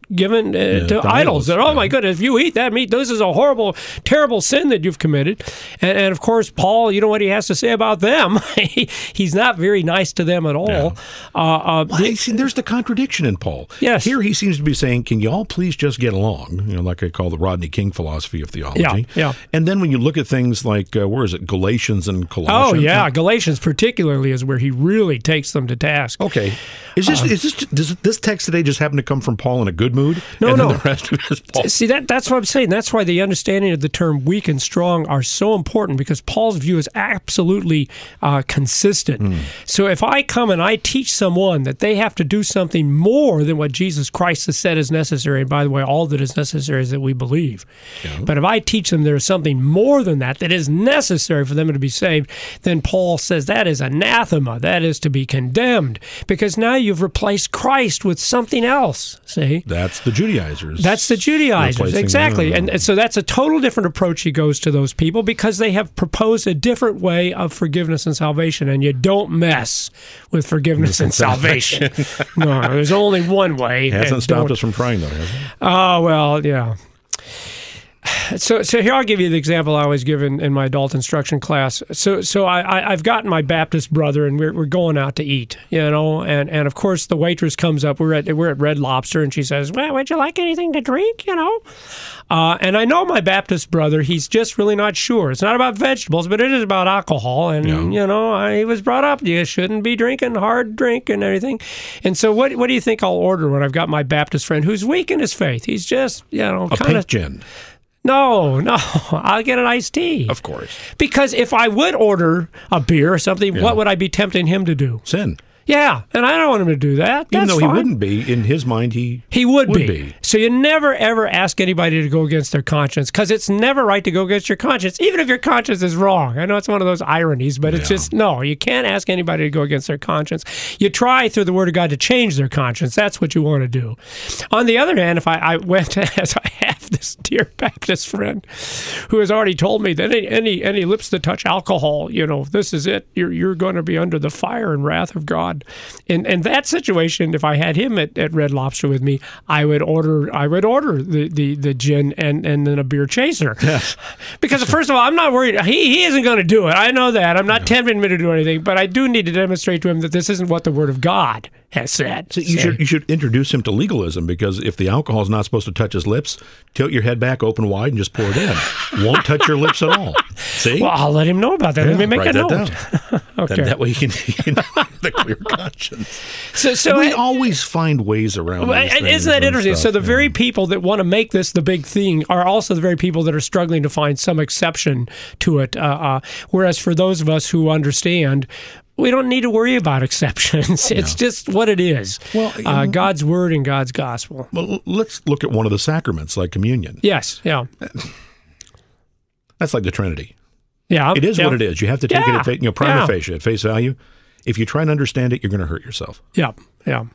given uh, Yeah, to to idols. idols, That, oh yeah. my goodness, if you eat that meat, this is a horrible, terrible sin that you've committed. And, and of course, Paul, you know what he has to say about them? He- He's not very nice to them at all. Yeah. Uh, uh, Well, I see, there's the contradiction in Paul. Yes. Here he seems to be saying, can you all please just get along? You know, like I call the Rodney King philosophy of theology. Yeah, yeah. And then when you look at things like, uh, where is it, Galatians and oh, Colossians? yeah, Galatians particularly is where he really takes them to task. Okay. Is this, is this, does this text today just happen to come from Paul in a good mood? No, and no. then the rest of it is Paul? See, that that's what I'm saying. That's why the understanding of the term weak and strong are so important, because Paul's view is absolutely uh, consistent. Hmm. So if I come and I teach someone that they have to do something more than what Jesus Christ has said is necessary, and by the way, all that is necessary is that we believe. But if I teach them there is something more than that that is necessary for them to be saved, then Paul says that is anathema. That is to be condemned, because now you've replaced Christ with something else. See? That's the Judaizers. That's the Judaizers, replacing exactly. them. And, and so that's a total different approach he goes to those people, because they have proposed a different way of forgiveness and salvation, and you don't mess with forgiveness and salvation. No, there's only one way. Hasn't and stopped don't- us from trying, though, has it? Oh, well, yeah. So, so here I'll give you the example I always give in, in my adult instruction class. So, so I, I, I've gotten my Baptist brother, and we're we're going out to eat, you know, and, and of course the waitress comes up. We're at we're at Red Lobster, and she says, "Well, would you like anything to drink?" You know, uh, and I know my Baptist brother. He's just really not sure. It's not about vegetables, but it is about alcohol, and Yeah. you know, I, he was brought up you shouldn't be drinking hard drink and everything. And so, what what do you think I'll order when I've got my Baptist friend who's weak in his faith? He's just you know A kind pink of. gin, No, no, I'll get an iced tea. of course. Because if I would order a beer or something, Yeah. what would I be tempting him to do? Sin. Yeah, and I don't want him to do that. Even That's though fine. he wouldn't be, in his mind, he He would, would be. be. So you never, ever ask anybody to go against their conscience, because it's never right to go against your conscience, even if your conscience is wrong. I know it's one of those ironies, but it's Yeah. just, no, you can't ask anybody to go against their conscience. You try through the Word of God to change their conscience. That's what you want to do. On the other hand, if I, I went, as I have this dear Baptist friend who has already told me that any, any, any lips that touch alcohol, you know, this is it. You're, you're going to be under the fire and wrath of God. And in that situation, if I had him at, at Red Lobster with me, I would order I would order the, the, the gin and, and then a beer chaser. Yes. Because first of all, I'm not worried. He, he isn't going to do it. I know that. I'm not tempting him to do anything, but I do need to demonstrate to him that this isn't what the Word of God has said. So you Say. should you should introduce him to legalism, because if the alcohol is not supposed to touch his lips, tilt your head back, open wide, and just pour it in. Won't touch your lips at all. See? Well, I'll let him know about that. Yeah, let me make write a that note. down. Okay. Then that way he can, he can have the clear conscience. So, so we I- always find ways around. Well, these and things isn't that and interesting? stuff, So the yeah. very people that want to make this the big thing are also the very people that are struggling to find some exception to it. Uh, uh, whereas for those of us who understand, we don't need to worry about exceptions. It's just what it is. Well, you uh, know- God's word and God's gospel. Well, let's look at one of the sacraments, like communion. Yes. Yeah. That's like the Trinity. Yeah. It is yeah. what it is. You have to take Yeah. it at fa- you know, prima Yeah. facie, at face value. If you try and understand it, you're going to hurt yourself. Yeah. Yeah.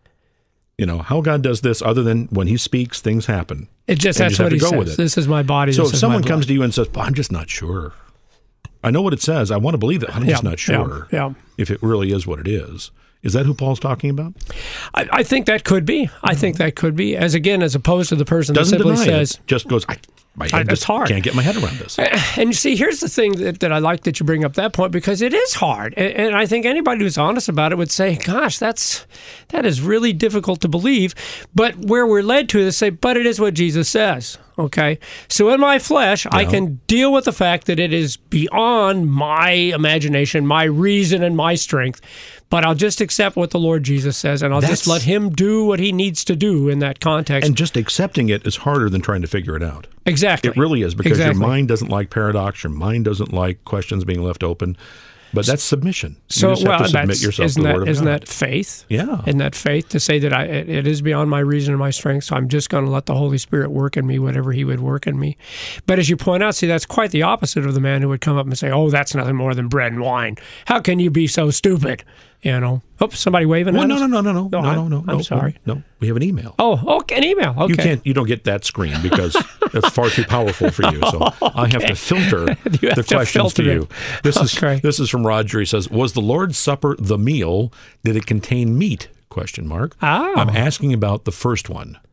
You know, how God does this, other than when he speaks, things happen. It just And you that's just have what to he go says. with it. This is my body. So this if is someone my comes blood. to you and says, well, I'm just not sure. I know what it says. I want to believe it. I'm just Yeah, not sure yeah, yeah. if it really is what it is. Is that who Paul's talking about? I, I think that could be. I think that could be. As again, as opposed to the person Doesn't that simply deny says, it. Just goes, I, my head I- just it's hard. can't get my head around this. And you see, here's the thing that, that I like that you bring up that point, because it is hard. And, and I think anybody who's honest about it would say, gosh, that's that is really difficult to believe. But where we're led to is say, but it is what Jesus says. Okay. So in my flesh, I Yeah. can deal with the fact that it is beyond my imagination, my reason, and my strength. But I'll just accept what the Lord Jesus says, and I'll just That's- let him do what he needs to do in that context. And just accepting it is harder than trying to figure it out. exactly. It really is, because Exactly. your mind doesn't like paradox. Your mind doesn't like questions being left open. But that's submission. So, you just have well, to submit that's, yourself isn't to the that, Word of isn't God. that faith? Yeah. Isn't that faith to say that I, it, it is beyond my reason and my strength, so I'm just going to let the Holy Spirit work in me, whatever He would work in me. But as you point out, see, that's quite the opposite of the man who would come up and say, oh, that's nothing more than bread and wine. How can you be so stupid? You know, oops, somebody waving Well, at no, us? no, no, no, no, no, I- no, no. I'm no, sorry. No, no, we have an email. Oh, okay, an email. Okay. You can't. You don't get that screen because that's far too powerful for you. So I have to filter You have the to questions filter to you. it. This is Okay. this is from Roger. He says, "Was the Lord's Supper the meal? Did it contain meat?" Question mark. Oh. I'm asking about the first one.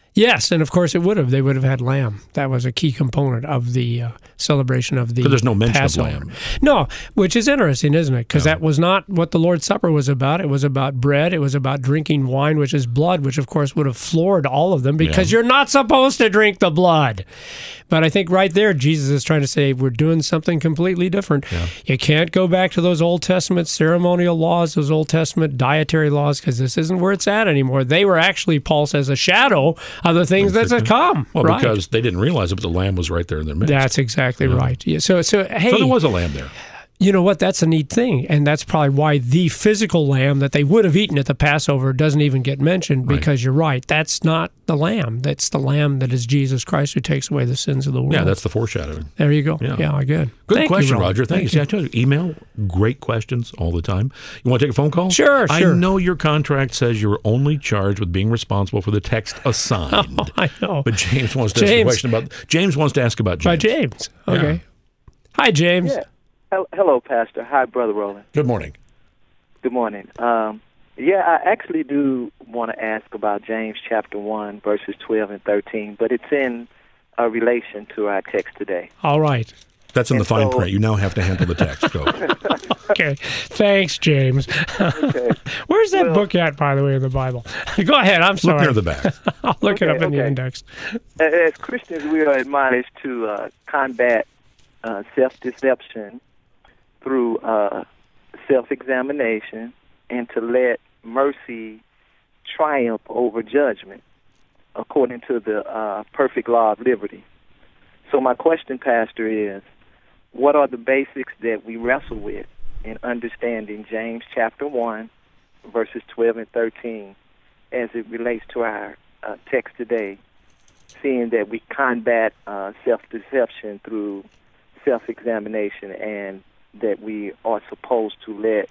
Yes, and of course it would have. They would have had lamb. That was a key component of the uh, celebration of the But there's no mention Passover. of lamb. No, which is interesting, isn't it? Because Yeah. that was not what the Lord's Supper was about. It was about bread. It was about drinking wine, which is blood, which of course would have floored all of them because Yeah. you're not supposed to drink the blood. But I think right there, Jesus is trying to say we're doing something completely different. Yeah. You can't go back to those Old Testament ceremonial laws, those Old Testament dietary laws, because this isn't where it's at anymore. They were actually, Paul says, a shadow of the things that's to come. Well, right? because they didn't realize it, but the lamb was right there in their midst. That's exactly right. Yeah. So, so hey, so there was a lamb there. you know what? That's a neat thing, and that's probably why the physical lamb that they would have eaten at the Passover doesn't even get mentioned. Right. Because you're right, that's not the lamb. That's the lamb that is Jesus Christ who takes away the sins of the world. Yeah, that's the foreshadowing. there you go. Yeah. Yeah, good. Good Thank you, question, Ron. Roger. Thank, you. See, I told you, email, great questions all the time. You want to take a phone call? Sure, I sure. know your contract says you're only charged with being responsible for the text assigned. Oh, I know. But James wants to ask a James. question about. James wants to ask about James. By James. Okay. Hi, James. Yeah. Hel- Hello, Pastor. Hi, Brother Roland. Good morning. Good morning. Um, yeah, I actually do want to ask about James chapter one, verses twelve and thirteen, but it's in uh, relation to our text today. All right. That's in the And fine so- print. You now have to handle the text. Go. Okay. Thanks, James. Okay. Where's that Well- book at, by the way, in the Bible? Go ahead. I'm Look sorry. near the back. I'll look it Okay, up in the okay. index. As Christians, we are admonished to uh, combat uh, self-deception through uh, self-examination and to let mercy triumph over judgment according to the uh, perfect law of liberty. So my question, Pastor, is what are the basics that we wrestle with in understanding James chapter one, verses twelve and thirteen, as it relates to our uh, text today, seeing that we combat uh, self-deception through self-examination and that we are supposed to let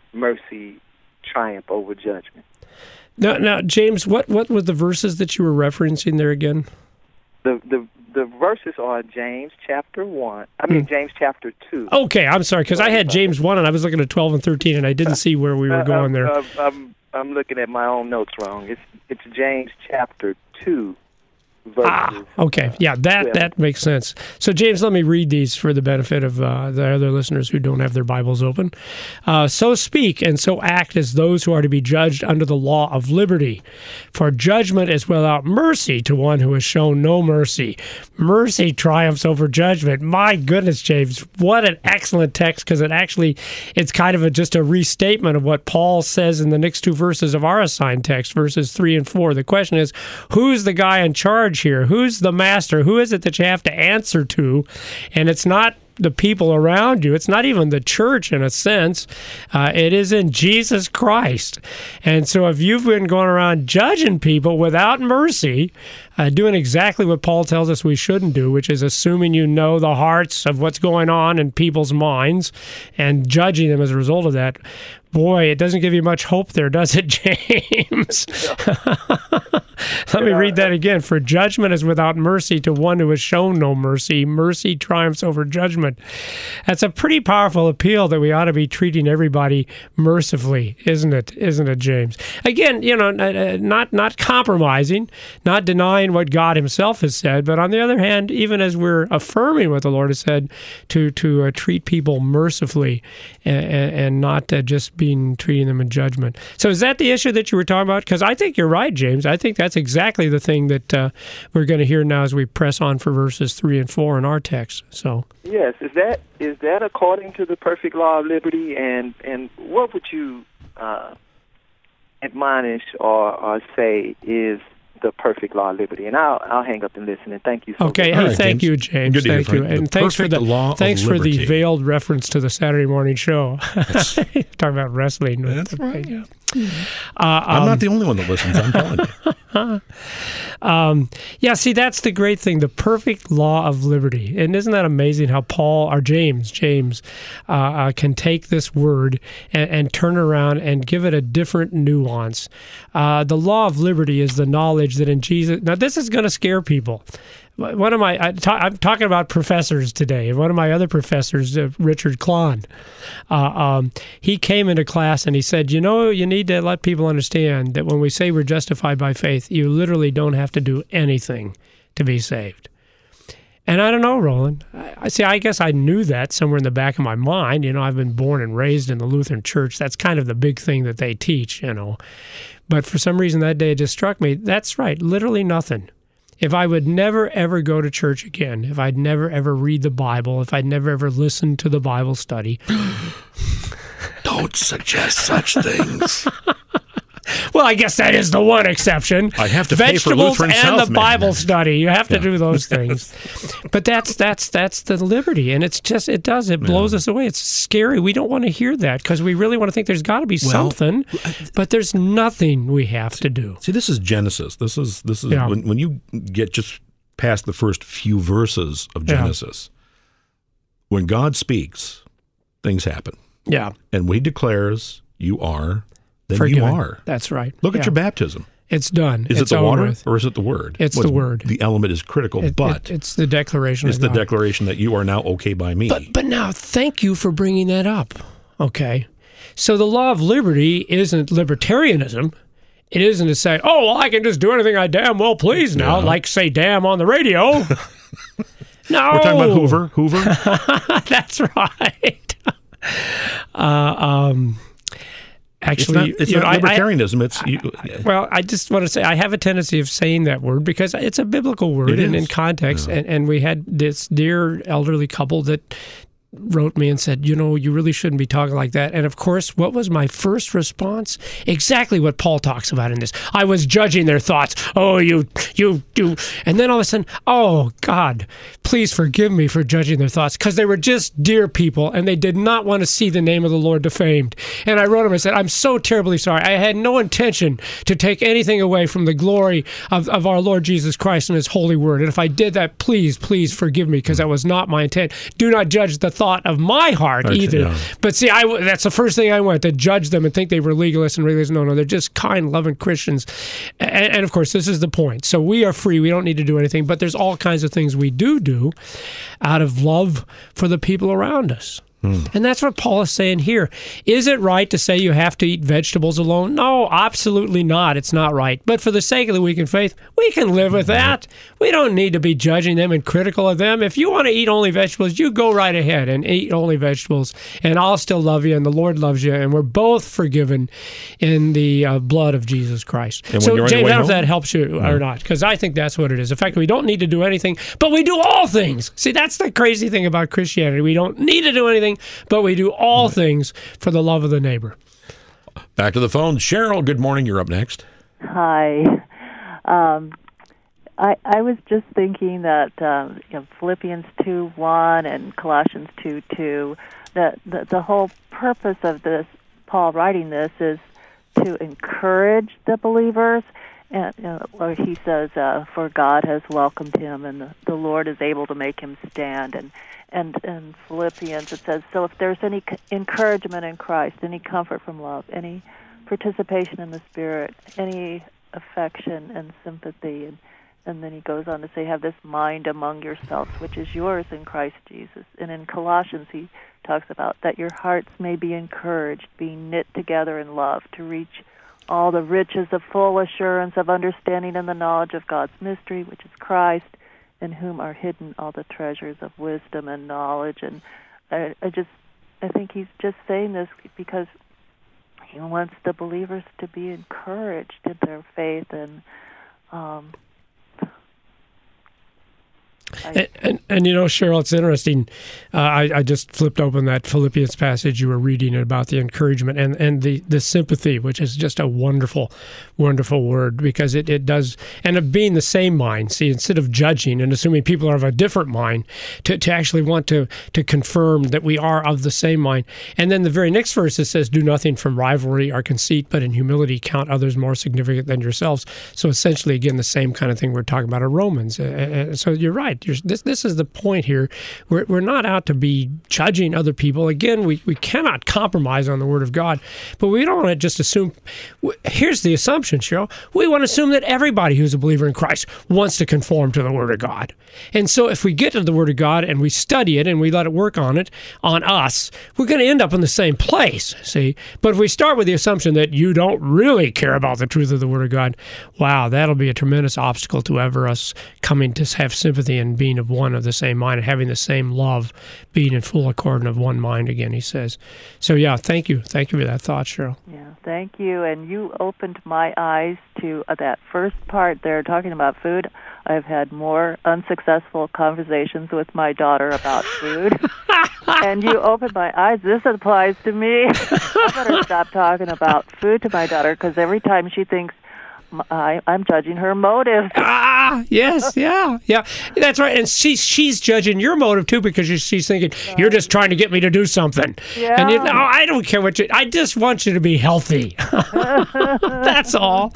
mercy triumph over judgment. Now, now, James, what, what were the verses that you were referencing there again? The the the verses are James chapter one. I mean James chapter two. Okay, I'm sorry, because I had James one and I was looking at twelve and thirteen and I didn't see where we were going there. Uh, uh, I'm I'm looking at my own notes wrong. It's it's James chapter two. Verses, Ah, okay. Yeah, that, yeah. that makes sense. So, James, let me read these for the benefit of uh, the other listeners who don't have their Bibles open. Uh, so speak and so act as those who are to be judged under the law of liberty. For judgment is without mercy to one who has shown no mercy. Mercy triumphs over judgment. My goodness, James, what an excellent text, because it actually, it's kind of a, just a restatement of what Paul says in the next two verses of our assigned text, verses three and four. The question is, who's the guy in charge here? Who's the master? Who is it that you have to answer to? And it's not the people around you. It's not even the church in a sense. Uh, it is in Jesus Christ. And so if you've been going around judging people without mercy, uh, doing exactly what Paul tells us we shouldn't do, which is assuming you know the hearts of what's going on in people's minds and judging them as a result of that, boy, it doesn't give you much hope there, does it, James? Let me read that again. For judgment is without mercy to one who has shown no mercy. Mercy triumphs over judgment. That's a pretty powerful appeal that we ought to be treating everybody mercifully, isn't it? Isn't it, James? Again, you know, not not compromising, not denying what God himself has said, but on the other hand, even as we're affirming what the Lord has said, to to uh, treat people mercifully and, and not uh, just being treating them in judgment. So is that the issue that you were talking about? Because I think you're right, James. I think that's exactly the thing that uh, we're going to hear now as we press on for verses three and four in our text. So Yes, is that is that according to the perfect law of liberty? And and what would you uh, admonish or, or say is the perfect law of liberty? And I'll I'll hang up and listen. And thank you so okay, much. hey, All right, thank James. you, James. Good to hear Thank from you, you. and The thanks for perfect the law of thanks for the liberty. veiled reference to the Saturday morning show. Talking about wrestling. That's Yeah. Uh, I'm not the only one that listens. I'm telling you. Um, yeah, see, that's the great thing, the perfect law of liberty. And isn't that amazing how Paul, or James, James, uh, uh, can take this word and, and turn around and give it a different nuance. Uh, the law of liberty is the knowledge that in Jesus, now this is going to scare people. one of my, I ta- I'm talking about professors today, and one of my other professors, uh, Richard Klon, uh, um, he came into class and he said, you know, you need to let people understand that when we say we're justified by faith, you literally don't have to do anything to be saved. And I don't know, Roland. I, I see. I guess I knew that somewhere in the back of my mind. You know, I've been born and raised in the Lutheran Church. That's kind of the big thing that they teach, you know. But for some reason that day it just struck me. That's right. Literally nothing. If I would never, ever go to church again, if I'd never, ever read the Bible, if I'd never, ever listen to the Bible study. Don't suggest such things. Well, I guess that is the one exception. I have to Vegetables pay for Lutheran and South, the man. Bible study. You have to Yeah. do those things. But that's that's that's the liberty, and it's just it does it blows us away. It's scary. We don't want to hear that because we really want to think there's got to be Well, something, but there's nothing we have to do. See, this is Genesis. This is this is Yeah. when when you get just past the first few verses of Yeah. Genesis. When God speaks, things happen, Yeah, and when He declares, "You are," then forgiven. you are. That's right. Look Yeah. at your baptism. It's done. Is it's it the over water with. or is it the word? It's What's- the word. The element is critical, It- but it- it's the declaration. it's of the God. declaration that you are now okay by me. But but now, thank you for bringing that up. Okay, so the law of liberty isn't libertarianism. It isn't to say, oh, well, I can just do anything I damn well please now, Yeah. like say damn on the radio. No, We're talking about Hoover. Hoover. That's right. uh, um, It's actually, not, it's you not know, I- I- libertarianism. it's you, Well, I just want to say I have a tendency of saying that word because it's a biblical word It and in is. context. And, and we had this dear elderly couple that wrote me and said, you know, you really shouldn't be talking like that. And of course, what was my first response? Exactly what Paul talks about in this. I was judging their thoughts. Oh, you, you, you. And then all of a sudden, oh, God, please forgive me for judging their thoughts because they were just dear people and they did not want to see the name of the Lord defamed. And I wrote him and said, I'm so terribly sorry. I had no intention to take anything away from the glory of, of our Lord Jesus Christ and his holy word. And if I did that, please, please forgive me because that was not my intent. Do not judge the thought of my heart Okay, either. yeah. But see, I, that's the first thing I went, to judge them and think they were legalists and legalists. No, no, they're just kind, loving Christians. And, and of course, this is the point. So we are free. We don't need to do anything. But there's all kinds of things we do do out of love for the people around us. Hmm. And that's what Paul is saying here. Is it right to say you have to eat vegetables alone? No, absolutely not. It's not right. But for the sake of the weak in faith, we can live with that. We don't need to be judging them and critical of them. If you want to eat only vegetables, you go right ahead and eat only vegetables, and I'll still love you, and the Lord loves you, and we're both forgiven in the uh, blood of Jesus Christ. And when So, you're on your James, way I don't know if home- that helps you or not, because I think that's what it is. The fact that we don't need to do anything, but we do all things. See, that's the crazy thing about Christianity. We don't need to do anything, but we do all things for the love of the neighbor. Back to the phone. Cheryl, good morning. You're up next. Hi. Um, I I was just thinking that um, you know, Philippians two one and Colossians two two, that the, the whole purpose of this, Paul writing this, is to encourage the believers. And uh, where he says, uh, "For God has welcomed him, and the, the Lord is able to make him stand." And and in Philippians it says, "So if there's any c- encouragement in Christ, any comfort from love, any participation in the Spirit, any affection and sympathy," and and then he goes on to say, "Have this mind among yourselves, which is yours in Christ Jesus." And in Colossians he talks about that your hearts may be encouraged, being knit together in love, to reach all the riches of full assurance of understanding and the knowledge of God's mystery, which is Christ, in whom are hidden all the treasures of wisdom and knowledge. And I, I just, I think he's just saying this because he wants the believers to be encouraged in their faith. And um, I, And, and, and you know, Cheryl, it's interesting. Uh, I, I just flipped open that Philippians passage you were reading about the encouragement and, and the, the sympathy, which is just a wonderful, wonderful word because it, it does, and of being the same mind. See, instead of judging and assuming people are of a different mind, to, to actually want to, to confirm that we are of the same mind. And then the very next verse, it says, "Do nothing from rivalry or conceit, but in humility count others more significant than yourselves." So essentially, again, the same kind of thing we're talking about in Romans. Uh, uh, so you're right. You're to, this this is the point here. We're, we're not out to be judging other people. Again, we, we cannot compromise on the Word of God, but we don't want to just assume. Here's the assumption, Cheryl. We want to assume that everybody who's a believer in Christ wants to conform to the Word of God. And so if we get to the Word of God and we study it and we let it work on it, on us, we're going to end up in the same place, see? But if we start with the assumption that you don't really care about the truth of the Word of God, wow, that'll be a tremendous obstacle to ever us coming to have sympathy and being of one of the same mind and having the same love, being in full accord and of one mind again, he says. So, yeah, thank you. Thank you for that thought, Cheryl. Yeah, thank you. And you opened my eyes to uh, that first part there, talking about food. I've had more unsuccessful conversations with my daughter about food. And you opened my eyes. This applies to me. I better stop talking about food to my daughter, because every time she thinks I, I'm judging her motive. Ah, yes, yeah, yeah. That's right. And she's she's judging your motive too, because she's thinking you're just trying to get me to do something. Yeah. And you know, I don't care what you. I just want you to be healthy. That's all.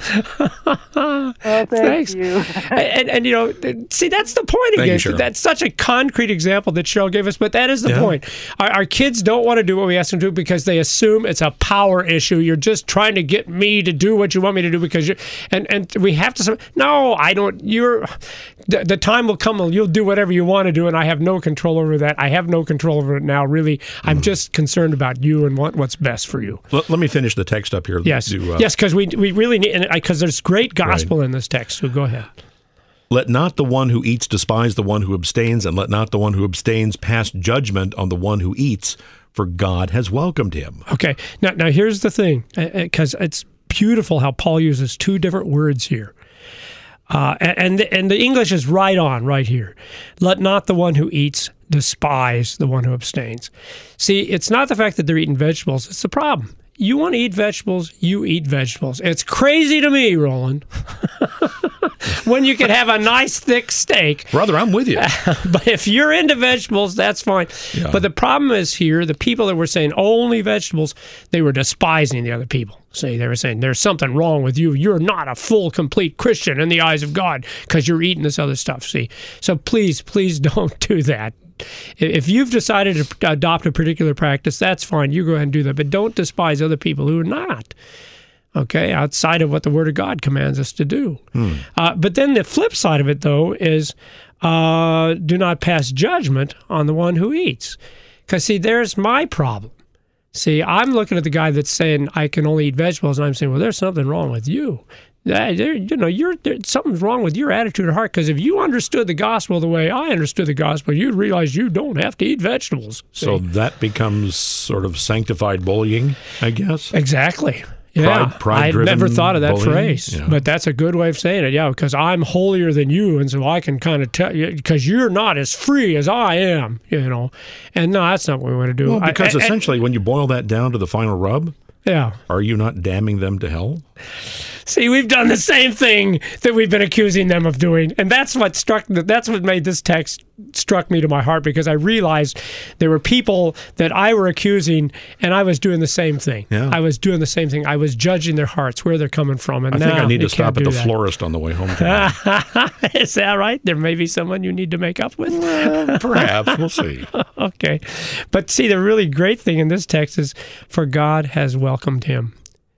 Oh, thank Thanks. you. and, and you know, see, that's the point Thank again. you, Cheryl. That's such a concrete example that Cheryl gave us, but that is the Yeah. point. Our, our kids don't want to do what we ask them to because they assume it's a power issue. You're just trying to get me to do what you want me to do because you. And and we have to say, no, I don't. You're the, the time will come. You'll do whatever you want to do, and I have no control over that. I have no control over it now. Really, I'm Mm. just concerned about you and what, what's best for you. Let, let me finish the text up here. Yes, To, uh, yes, because we we really need because there's great gospel in this text. So go ahead. Let not the one who eats despise the one who abstains, and let not the one who abstains pass judgment on the one who eats, for God has welcomed him. Okay, now now here's the thing, because it's beautiful how Paul uses two different words here. Uh, and, and the English is right on right here. Let not the one who eats despise the one who abstains. See, it's not the fact that they're eating vegetables. It's the problem. You want to eat vegetables, you eat vegetables. It's crazy to me, Roland, when you can have a nice thick steak. Brother, I'm with you. But if you're into vegetables, that's fine. Yeah. But the problem is here, the people that were saying only vegetables, they were despising the other people. See, they were saying, there's something wrong with you. You're not a full, complete Christian in the eyes of God because you're eating this other stuff, see. So please, please don't do that. If you've decided to adopt a particular practice, that's fine. You go ahead and do that. But don't despise other people who are not, okay, outside of what the Word of God commands us to do. Hmm. Uh, but then the flip side of it, though, is uh, do not pass judgment on the one who eats. Because, see, there's my problem. See, I'm looking at the guy that's saying I can only eat vegetables, and I'm saying, well, there's something wrong with you. Uh, there, you know, you're there, something's wrong with your attitude or heart. Because if you understood the gospel the way I understood the gospel, you'd realize you don't have to eat vegetables. See? So that becomes sort of sanctified bullying, I guess? Exactly. Yeah, Pride, pride I'd never thought of that bullying? phrase, Yeah. but that's a good way of saying it. Yeah, because I'm holier than you, and so I can kind of tell you because you're not as free as I am, you know. And no, that's not what we want to do. Well, because I, I, essentially, when you boil that down to the final rub, yeah. are you not damning them to hell? See, we've done the same thing that we've been accusing them of doing, and that's what struck. That's what made this text struck me to my heart, because I realized there were people that I were accusing, and I was doing the same thing. Yeah. I was doing the same thing. I was judging their hearts, where they're coming from, and I now think I need you to stop can't at the do that. florist on the way home tonight. Is that right? There may be someone you need to make up with. Well, perhaps. We'll see. Okay, but see, the really great thing in this text is, for God has welcomed him.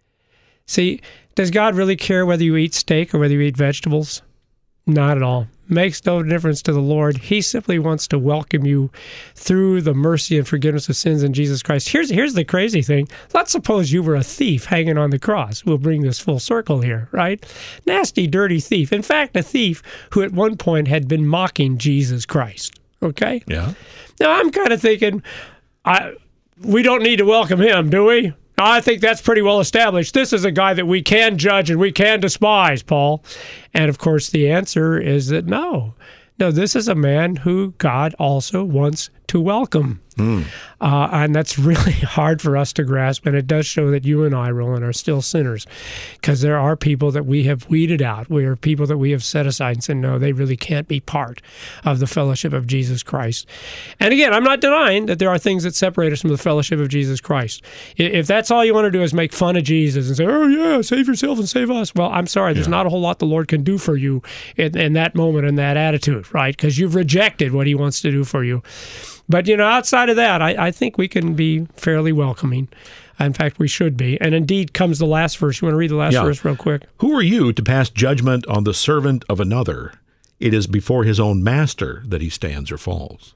See, does God really care whether you eat steak or whether you eat vegetables? Not at all. Makes no difference to the Lord. He simply wants to welcome you through the mercy and forgiveness of sins in Jesus Christ. Here's here's the crazy thing. Let's suppose you were a thief hanging on the cross. We'll bring this full circle here, right? Nasty, dirty thief. In fact, a thief who at one point had been mocking Jesus Christ. Okay? Yeah. Now, I'm kind of thinking, I we don't need to welcome him, do we? I think that's pretty well established. This is a guy that we can judge and we can despise, Paul. And, of course, the answer is that no. No, this is a man who God also wants to welcome. Mm. Uh, and that's really hard for us to grasp, and it does show that you and I, Roland, are still sinners, because there are people that we have weeded out. We are people that we have set aside and said, no, they really can't be part of the fellowship of Jesus Christ. And again, I'm not denying that there are things that separate us from the fellowship of Jesus Christ. If that's all you want to do is make fun of Jesus and say, oh, yeah, save yourself and save us, well, I'm sorry, there's yeah. not a whole lot the Lord can do for you in, in that moment and that attitude, right? Because you've rejected what he wants to do for you. But, you know, outside of that, I, I think we can be fairly welcoming. In fact, we should be. And indeed comes the last verse. You want to read the last yeah. verse real quick? Who are you to pass judgment on the servant of another? It is before his own master that he stands or falls.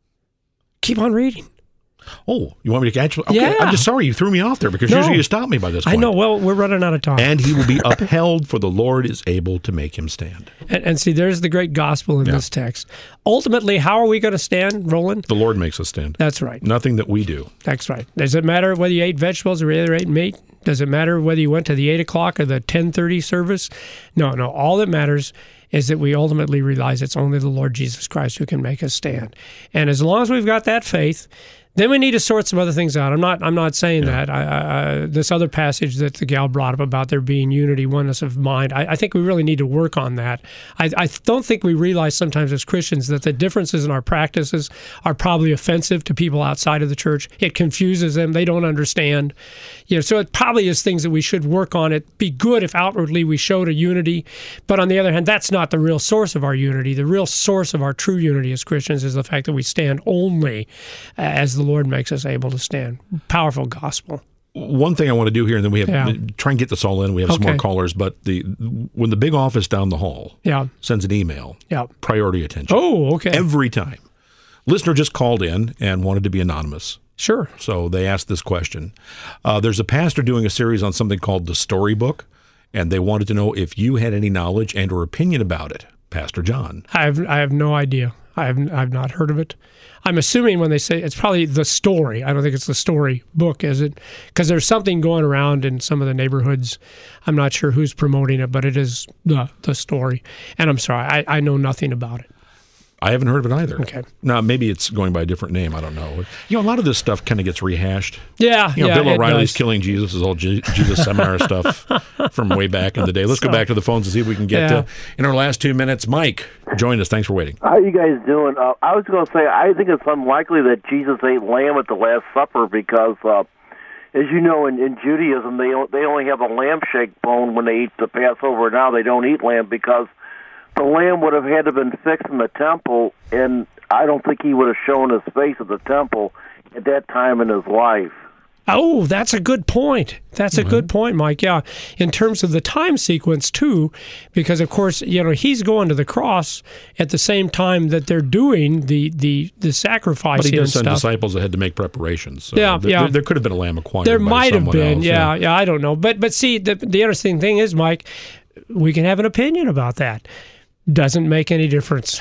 Keep on reading. Oh, you want me to actually? Okay, yeah. I'm just sorry you threw me off there, because no. usually you stop me by this point. I know. Well, we're running out of time. And he will be upheld, for the Lord is able to make him stand. And, and see, there's the great gospel in yeah. this text. Ultimately, how are we going to stand, Roland? The Lord makes us stand. That's right. Nothing that we do. That's right. Does it matter whether you ate vegetables or whether you ate meat? Does it matter whether you went to the eight o'clock or the ten thirty service? No, no. All that matters is that we ultimately realize it's only the Lord Jesus Christ who can make us stand. And as long as we've got that faith, then we need to sort some other things out. I'm not. I'm not saying yeah. that. I, I, this other passage that the gal brought up about there being unity, oneness of mind. I, I think we really need to work on that. I, I don't think we realize sometimes as Christians that the differences in our practices are probably offensive to people outside of the church. It confuses them. They don't understand. You know, so it probably is things that we should work on. It'd be good if outwardly we showed a unity, but on the other hand, that's not the real source of our unity. The real source of our true unity as Christians is the fact that we stand only as the Lord makes us able to stand. Powerful gospel. One thing I want to do here, and then we have yeah. try and get this all in. We have okay. some more callers, but the when the big office down the hall yeah. sends an email, yeah. priority attention. Oh, okay. Every time. Listener just called in and wanted to be anonymous. Sure. So they asked this question. Uh, there's a pastor doing a series on something called the Storybook, and they wanted to know if you had any knowledge and or opinion about it. Pastor John. I have I have no idea. I have I've not heard of it. I'm assuming when they say it's probably the story. I don't think it's the story book, is it? Because there's something going around in some of the neighborhoods. I'm not sure who's promoting it, but it is the the story. And I'm sorry, I, I know nothing about it. I haven't heard of it either. Okay. Now, maybe it's going by a different name. I don't know. You know, a lot of this stuff kind of gets rehashed. Yeah, You know, yeah, Bill O'Reilly's does. Killing Jesus is all Je- Jesus seminar stuff from way back in the day. Let's So, go back to the phones and see if we can get yeah. to, in our last two minutes. Mike, join us. Thanks for waiting. How you guys doing? Uh, I was going to say, I think it's unlikely that Jesus ate lamb at the Last Supper because, uh, as you know, in, in Judaism, they they only have a lamb shake bone when they eat the Passover. Now they don't eat lamb because the lamb would have had to have been fixed in the temple, and I don't think he would have shown his face at the temple at that time in his life. Oh, that's a good point. That's mm-hmm. a good point, Mike. Yeah, in terms of the time sequence, too, because, of course, you know, he's going to the cross at the same time that they're doing the, the, the sacrifice. But he does and send stuff. disciples ahead to make preparations. So yeah, th- yeah. There, there could have been a lamb acquired There by might have someone been, else, yeah, yeah. yeah, I don't know. But, but see, the, the interesting thing is, Mike, we can have an opinion about that. Doesn't make any difference.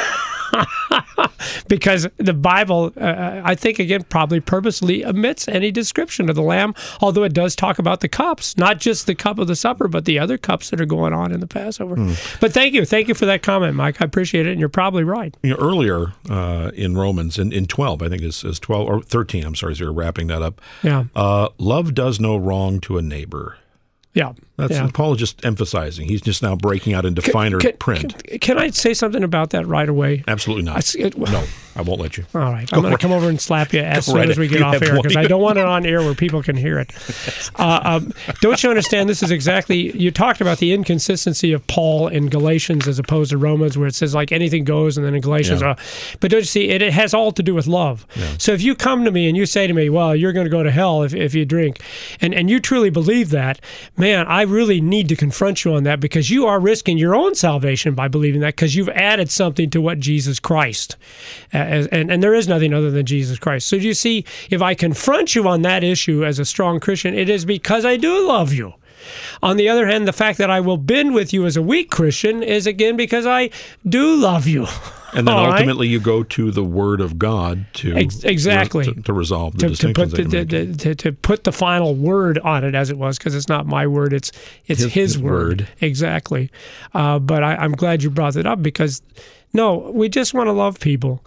Because the Bible, uh, I think, again, probably purposely omits any description of the lamb, although it does talk about the cups, not just the cup of the supper, but the other cups that are going on in the Passover. Mm. But thank you. Thank you for that comment, Mike. I appreciate it, and you're probably right. You know, earlier uh, in Romans, in, in twelve, I think is is twelve, or thirteen, I'm sorry, so you're wrapping that up. Yeah. Uh, love does no wrong to a neighbor. Yeah. That's yeah. Paul is just emphasizing. He's just now breaking out into can, finer can, print. Can, can I say something about that right away? Absolutely not. I, it, no, I won't let you. All right. I'm going to come over and slap you as soon right as we get you off air because one. I don't want it on air where people can hear it. Uh, um, don't you understand this is exactly, you talked about the inconsistency of Paul in Galatians as opposed to Romans where it says like anything goes and then in Galatians, yeah. uh, but don't you see, it, it has all to do with love. Yeah. So if you come to me and you say to me, well, you're going to go to hell if, if you drink, and, and you truly believe that, man, I really need to confront you on that because you are risking your own salvation by believing that because you've added something to what Jesus Christ, uh, and, and there is nothing other than Jesus Christ. So do you see, if I confront you on that issue as a strong Christian, it is because I do love you. On the other hand, the fact that I will bend with you as a weak Christian is, again, because I do love you. And then All ultimately right? you go to the Word of God to Ex- exactly re- to, to resolve the to, distinctions. To put the, the, to, to put the final word on it, as it was, because it's not my word, it's it's His, his, his word. word. Exactly. Uh, but I, I'm glad you brought it up because, no, we just want to love people.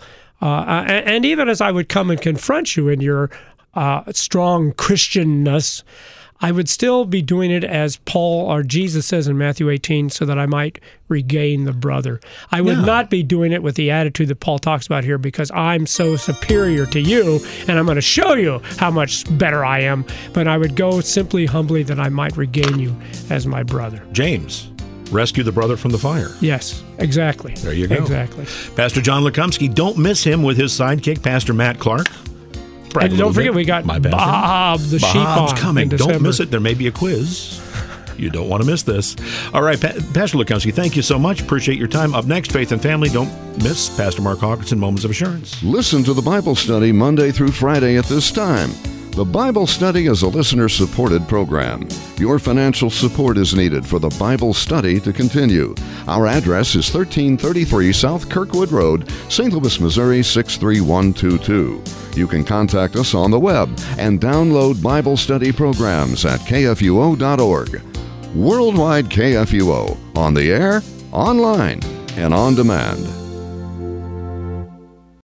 Uh, and, and even as I would come and confront you in your uh, strong Christianness, I would still be doing it as Paul or Jesus says in Matthew eighteen, so that I might regain the brother. I would Yeah. not be doing it with the attitude that Paul talks about here, because I'm so superior to you, and I'm going to show you how much better I am. But I would go simply humbly that I might regain you as my brother. James, rescue the brother from the fire. Yes, exactly. There you go. Exactly. Pastor John Lekumsky, don't miss him with his sidekick, Pastor Matt Clark. Brag And a don't little forget, bit. we got My bad. Bob the sheep Bob's on coming. in Don't December. miss it. There may be a quiz. You don't want to miss this. All right, pa- Pastor Lekumsky, thank you so much. Appreciate your time. Up next, Faith and Family. Don't miss Pastor Mark Hawkinson, Moments of Assurance. Listen to the Bible study Monday through Friday at this time. The Bible study is a listener-supported program. Your financial support is needed for the Bible study to continue. Our address is thirteen thirty-three South Kirkwood Road, Saint Louis, Missouri six three one two two. You can contact us on the web and download Bible study programs at K F U O dot org. Worldwide K F U O, on the air, online, and on demand.